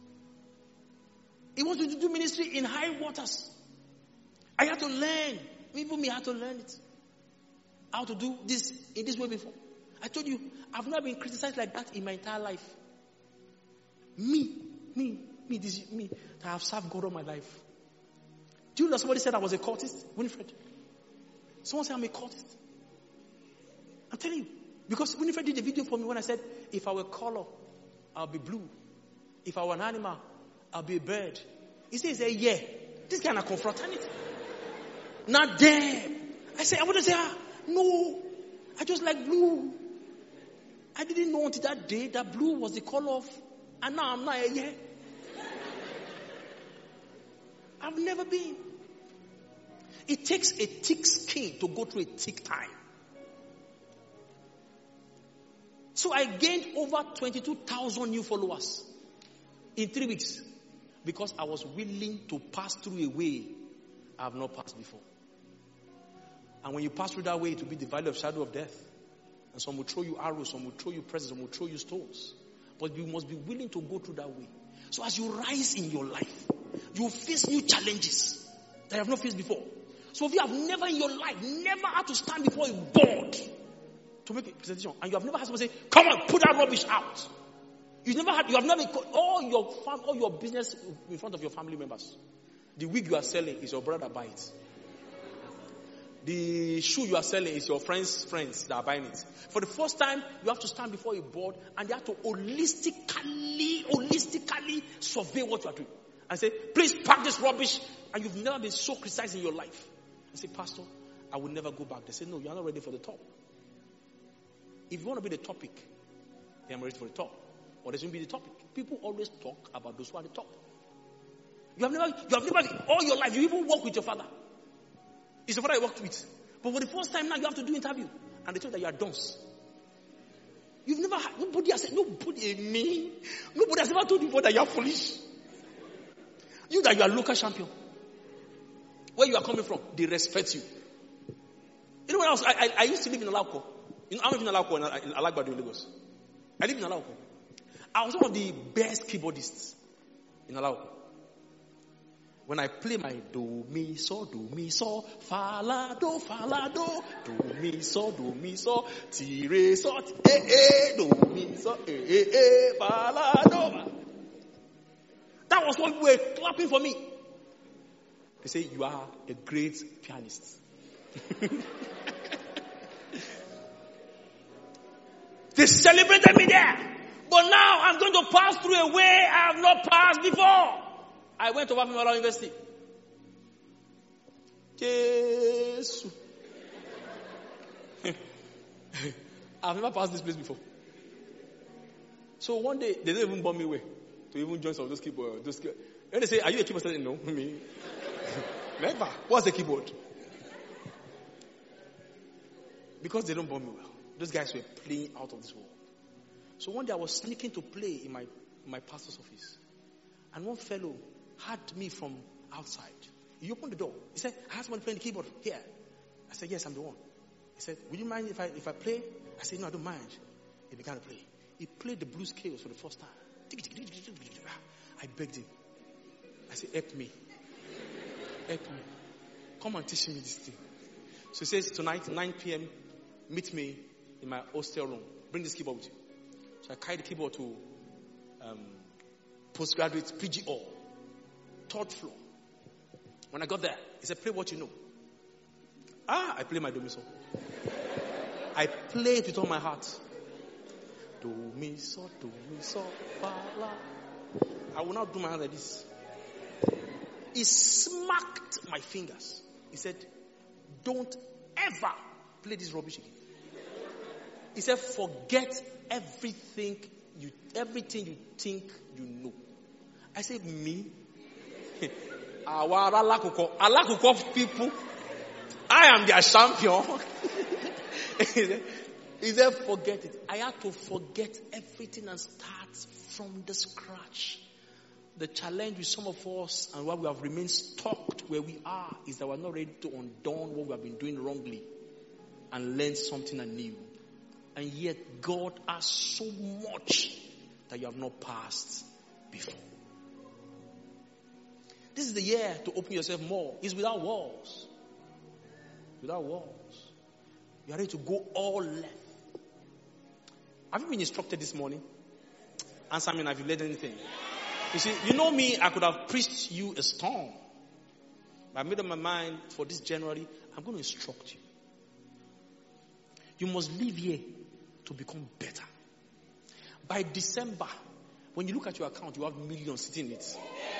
He wants you to do ministry in high waters. I had to learn. Even me, I had to learn it. How to do this in this way before. I told you, I've never been criticized like that in my entire life. Me, me, me, this me, that I have served God all my life. Do you know somebody said I was a cultist? Winifred. Someone said I'm a cultist. I'm telling you. Because Winifred did a video for me when I said, if I were color, I'll be blue. If I were an animal, I'll be a bird. He says, yeah, this kind of confraternity. Not there. I said, I want to say, ah, no, I just like blue. I didn't know until that day that blue was the color of, and now I'm not a yeah. I've never been. It takes a thick skin to go through a thick time. So I gained over twenty-two thousand new followers in three weeks because I was willing to pass through a way I have not passed before. And when you pass through that way, it will be the valley of shadow of death. And some will throw you arrows, some will throw you presents, some will throw you stones. But you must be willing to go through that way. So as you rise in your life, you will face new challenges that you have not faced before. So if you have never in your life, never had to stand before a board to make a presentation, and you have never had someone say, come on, put that rubbish out. You never had, you have never, all your fam, all your business in front of your family members. The wig you are selling is your brother buy it. The shoe you are selling is your friends' friends that are buying it. For the first time, you have to stand before a board and they have to holistically, holistically survey what you are doing. And say, please pack this rubbish. And you've never been so criticized in your life. And say, Pastor, I will never go back. They say, no, you are not ready for the top. If you want to be the topic, then I'm ready for the top. Or they shouldn't be the topic. People always talk about those who are the top. You have never, you have never, all your life, you even work with your father. It's the father I worked with. But for the first time now, you have to do interview. And they tell you that you are dunce. You've never had, nobody has said, nobody, me, nobody has ever told you that you are foolish. You that you are local champion. Where you are coming from, they respect you. You know what else? I, I, I used to live in Alauko. You know, I live in Alauko in, in Alagbado in Lagos. I live in Alauko. I was one of the best keyboardists in Alauko. When I play my do, mi, so, do, mi, so, fa, la, do, fa, la, do, do, mi, so, do, mi, so, ti, re, so, ti, eh, eh, do, mi, so, eh, eh, eh, fa, la, do. That was what we were clapping for me. They say, you are a great pianist. They celebrated me there. But now I'm going to pass through a way I have not passed before. I went to Wafimala University. Jesus. I've never passed this place before. So one day, they didn't even bump me away to even join some of those keyboard. Those keyboard. When they say, are you a keyboard? I said, no, me. Never. What's the keyboard? Because they don't bump me well. Those guys were playing out of this world. So one day I was sneaking to play in my, in my pastor's office. And one fellow had me from outside. He opened the door. He said, I have someone playing the keyboard here. I said, yes, I'm the one. He said, would you mind if I if I play? I said, no, I don't mind. He began to play. He played the blues scales for the first time. I begged him. I said, help me. Help me. Come and teach me this thing. So he says, tonight, nine p.m., meet me in my hostel room. Bring this keyboard with you. So I carried the keyboard to um, postgraduate P G O, third floor. When I got there, he said, play what you know. Ah, I play my do mi so. I play it with all my heart. Do mi so, do mi so, fa la. I will not do my hand like this. He smacked my fingers. He said, don't ever play this rubbish again. He said, forget everything you everything you think you know. I said, me? Our Alakuko, Alakuko people, I am their champion. he, said, he said, forget it. I had to forget everything and start from the scratch. The challenge with some of us and why we have remained stuck where we are is that we're not ready to undo what we have been doing wrongly and learn something anew. And yet God has so much that you have not passed before. This is the year to open yourself more. It's without walls. Without walls. You are ready to go all left. Have you been instructed this morning? Answer me, have you learned anything? You see, you know me, I could have preached you a storm. But I made up my mind for this January, I'm going to instruct you. You must live here to become better. By December, when you look at your account, you have millions sitting in it.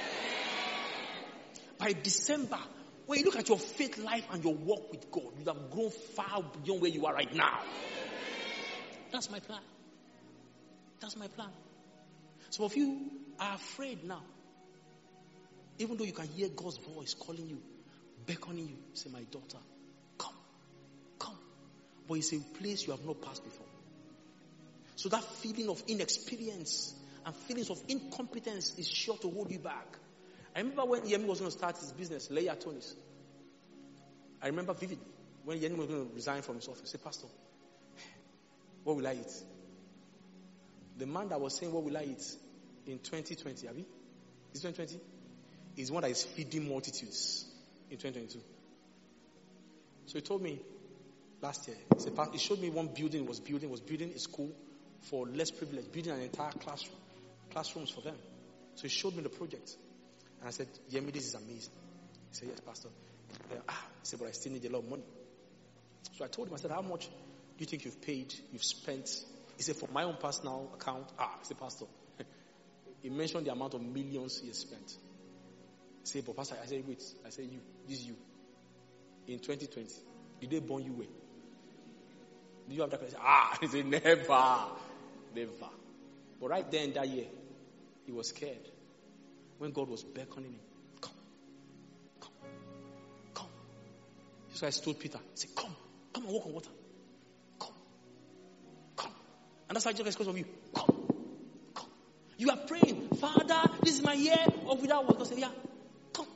By December, when you look at your faith life and your walk with God, you have grown far beyond where you are right now. That's my plan. That's my plan. Some of you are afraid now. Even though you can hear God's voice calling you, beckoning you, say, my daughter, come, come. But it's a place you have not passed before. So that feeling of inexperience and feelings of incompetence is sure to hold you back. I remember when Yemi was going to start his business, Leia Tonis. I remember vividly when Yemi was going to resign from his office. He said, Pastor, what will I eat? The man that was saying, what will I eat in twenty twenty, have you? Is twenty twenty? Is one that is feeding multitudes in twenty twenty-two. So he told me last year, he, said, he showed me one building he was building, was building a school for less privileged, building an entire classroom, classrooms for them. So he showed me the project. And I said, Yemi, this is amazing. He said, yes, Pastor. Uh, ah, he said, but I still need a lot of money. So I told him, I said, how much do you think you've paid, you've spent? He said, for my own personal account. Ah, I said, Pastor. He mentioned the amount of millions he has spent. He said, but Pastor, I said, wait. I said, you, this is you. In twenty twenty, did they born you well? Did you have that question? Ah, he said, never. Never. But right then, that year, he was scared. When God was beckoning him, come, come, come. This guy told Peter, he said, come, come and walk on water. Come, come. And that's how Jesus calls of you. Come, come. You are praying, Father, this is my year of without water. God said, yeah, come.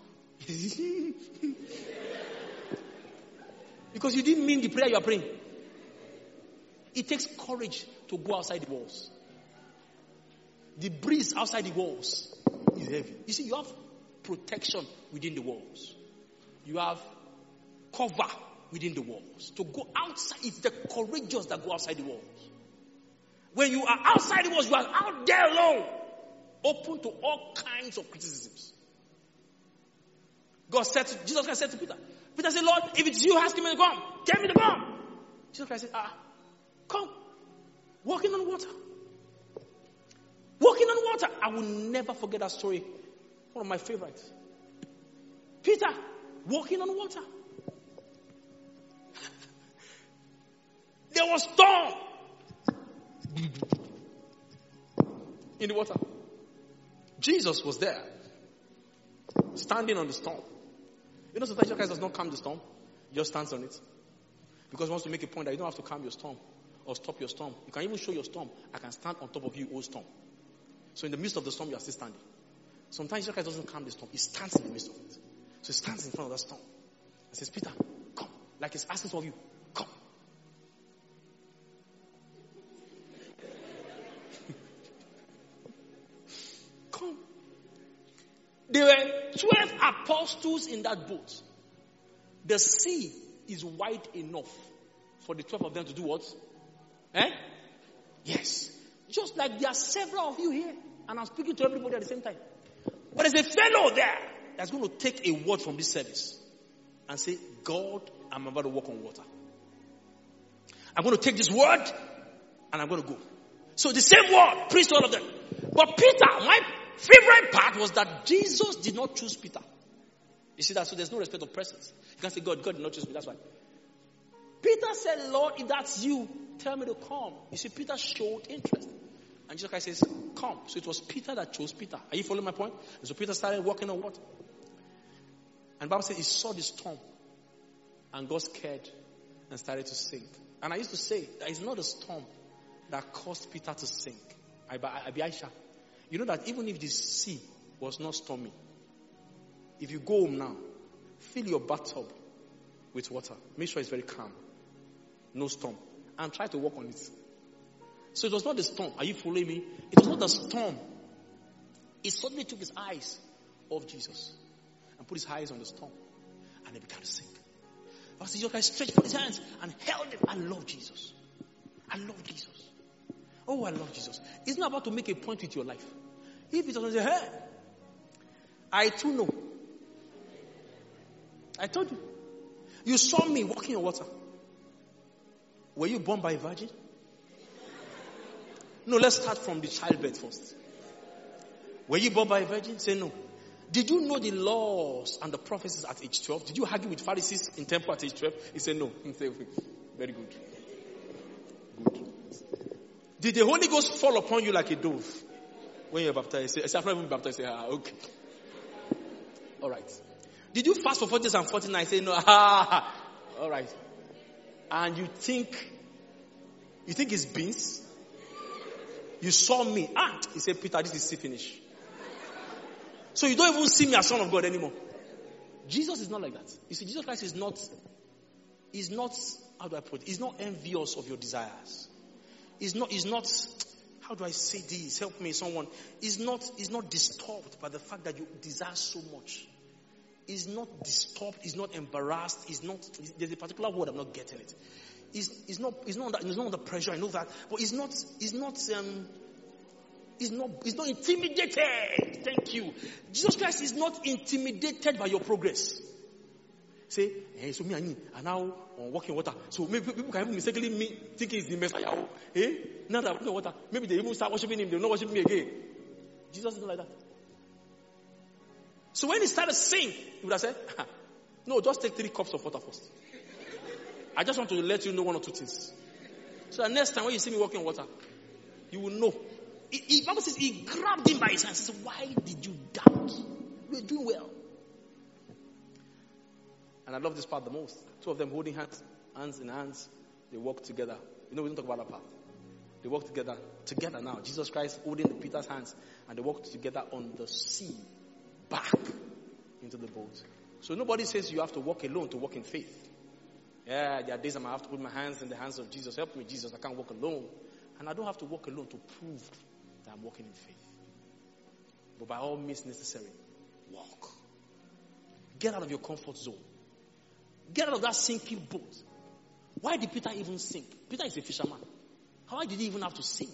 Because you didn't mean the prayer you are praying. It takes courage to go outside the walls. The breeze outside the walls is heavy. You see, you have protection within the walls. You have cover within the walls. To go outside, it's the courageous that go outside the walls. When you are outside the walls, you are out there alone, open to all kinds of criticisms. God said to, Jesus Christ said to Peter, Peter said, Lord, if it's you asking me to come, tell me to come. Jesus Christ said, ah, come. Walking on water. Walking on water. I will never forget that story. One of my favorites. Peter, walking on water. There was storm in the water. Jesus was there, standing on the storm. You know, sometimes Jesus does not calm the storm. He just stands on it. Because he wants to make a point that you don't have to calm your storm or stop your storm. You can even show your storm. I can stand on top of you, old storm. So in the midst of the storm, you are still standing. Sometimes Jesus doesn't calm the storm. He stands in the midst of it. So he stands in front of that storm and says, Peter, come. Like he's asking some of you, come. Come. There were twelve apostles in that boat. The sea is wide enough for the twelve of them to do what? Eh? Yes. Just like there are several of you here. And I'm speaking to everybody at the same time. But there's a fellow there that's going to take a word from this service. and say, God, I'm about to walk on water. I'm going to take this word and I'm going to go. So the same word preached to all of them. But Peter, my favorite part was that Jesus did not choose Peter. You see that? So there's no respect of persons. You can't say, God, God did not choose me. That's why. Peter said, Lord, if that's you, tell me to come. You see, Peter showed interest. And Jesus Christ says, come. So it was Peter that chose Peter. Are you following my point? And so Peter started walking on water. And the Bible says he saw the storm and got scared and started to sink. And I used to say that it's not the storm that caused Peter to sink. Abiaisha, you know that even if the sea was not stormy, if you go home now, fill your bathtub with water. Make sure it's very calm. No storm. And try to walk on it. So it was not the storm. Are you following me? It was not the storm. He suddenly took his eyes off Jesus and put his eyes on the storm. And he began to sink. But Jesus Christ stretched forth his hands and held him. I love Jesus. I love Jesus. Oh, I love Jesus. It's not about to make a point with your life. If it doesn't say, hey, I too know. I told you. You saw me walking on water. Were you born by a virgin? No, let's start from the childbirth first. Were you born by a virgin? Say no. Did you know the laws and the prophecies at age twelve? Did you argue with Pharisees in temple at age twelve? He said no. He said, very good. Good. Did the Holy Ghost fall upon you like a dove when you were baptized? Say, I've not even been baptized. Say, ah, okay. All right. Did you fast for forty days and forty nights? Say no. Ah, all right. And you think, you think it's beans? You saw me. Ah, he said, Peter, this is see finish. So you don't even see me as Son of God anymore. Jesus is not like that. You see, Jesus Christ is not, is not, how do I put it? He's not envious of your desires. He's not, he's not, how do I say this? Help me, someone. He's not, he's not disturbed by the fact that you desire so much. He's not disturbed. He's not embarrassed. He's not, there's a particular word, I'm not getting it. He's, he's not, he's not, under, he's not under pressure, I know that. But he's not, he's not, um, he's not, he's not intimidated. Thank you. Jesus Christ is not intimidated by your progress. Say, hey, so me and you are now on walking water. So maybe people can even mistakenly me thinking he's the Messiah. Hey, now that I'm walking water, maybe they even start worshiping him, they'll not worship me again. Jesus is not like that. So when he started singing, he would have said, no, just take three cups of water first. I just want to let you know one or two things. So the next time when you see me walking on water, you will know. He, he, Bible says he grabbed him by his hands and said, why did you doubt? You were doing well. And I love this part the most. Two of them holding hands, hands in hands. They walk together. You know, we don't talk about that part. They walk together, together now. Jesus Christ holding the Peter's hands, and they walk together on the sea, back into the boat. So nobody says you have to walk alone to walk in faith. Yeah, there are days I might have to put my hands in the hands of Jesus. Help me, Jesus. I can't walk alone. And I don't have to walk alone to prove that I'm walking in faith. But by all means necessary, walk. Get out of your comfort zone. Get out of that sinking boat. Why did Peter even sink? Peter is a fisherman. Why did he even have to sink?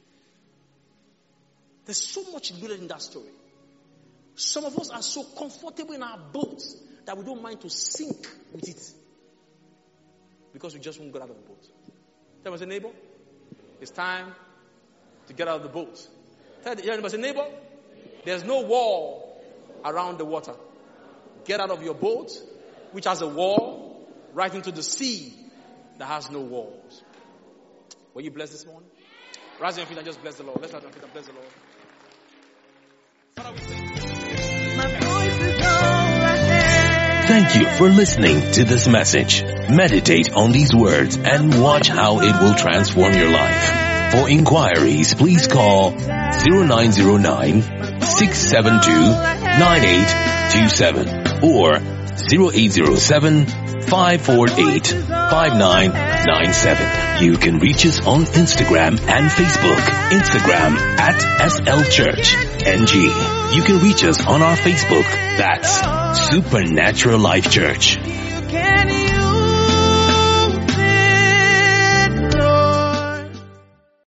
There's so much included in that story. Some of us are so comfortable in our boats that we don't mind to sink with it. Because we just won't get out of the boat. Tell my neighbor, it's time to get out of the boat. Tell your neighbor, say, neighbor, there's no wall around the water. Get out of your boat, which has a wall, right into the sea that has no walls. Were you blessed this morning? Rise on your feet and just bless the Lord. Let's rise on your feet and bless the Lord. Father, we thank you. My voice is all I have. Thank you for listening to this message. Meditate on these words and watch how it will transform your life. For inquiries, please call zero nine zero nine, six seven two, nine eight two seven or zero eight zero seven, five four eight, five nine nine seven. You can reach us on Instagram and Facebook. Instagram at S L Church N G. You can reach us on our Facebook. That's Supernatural Life Church.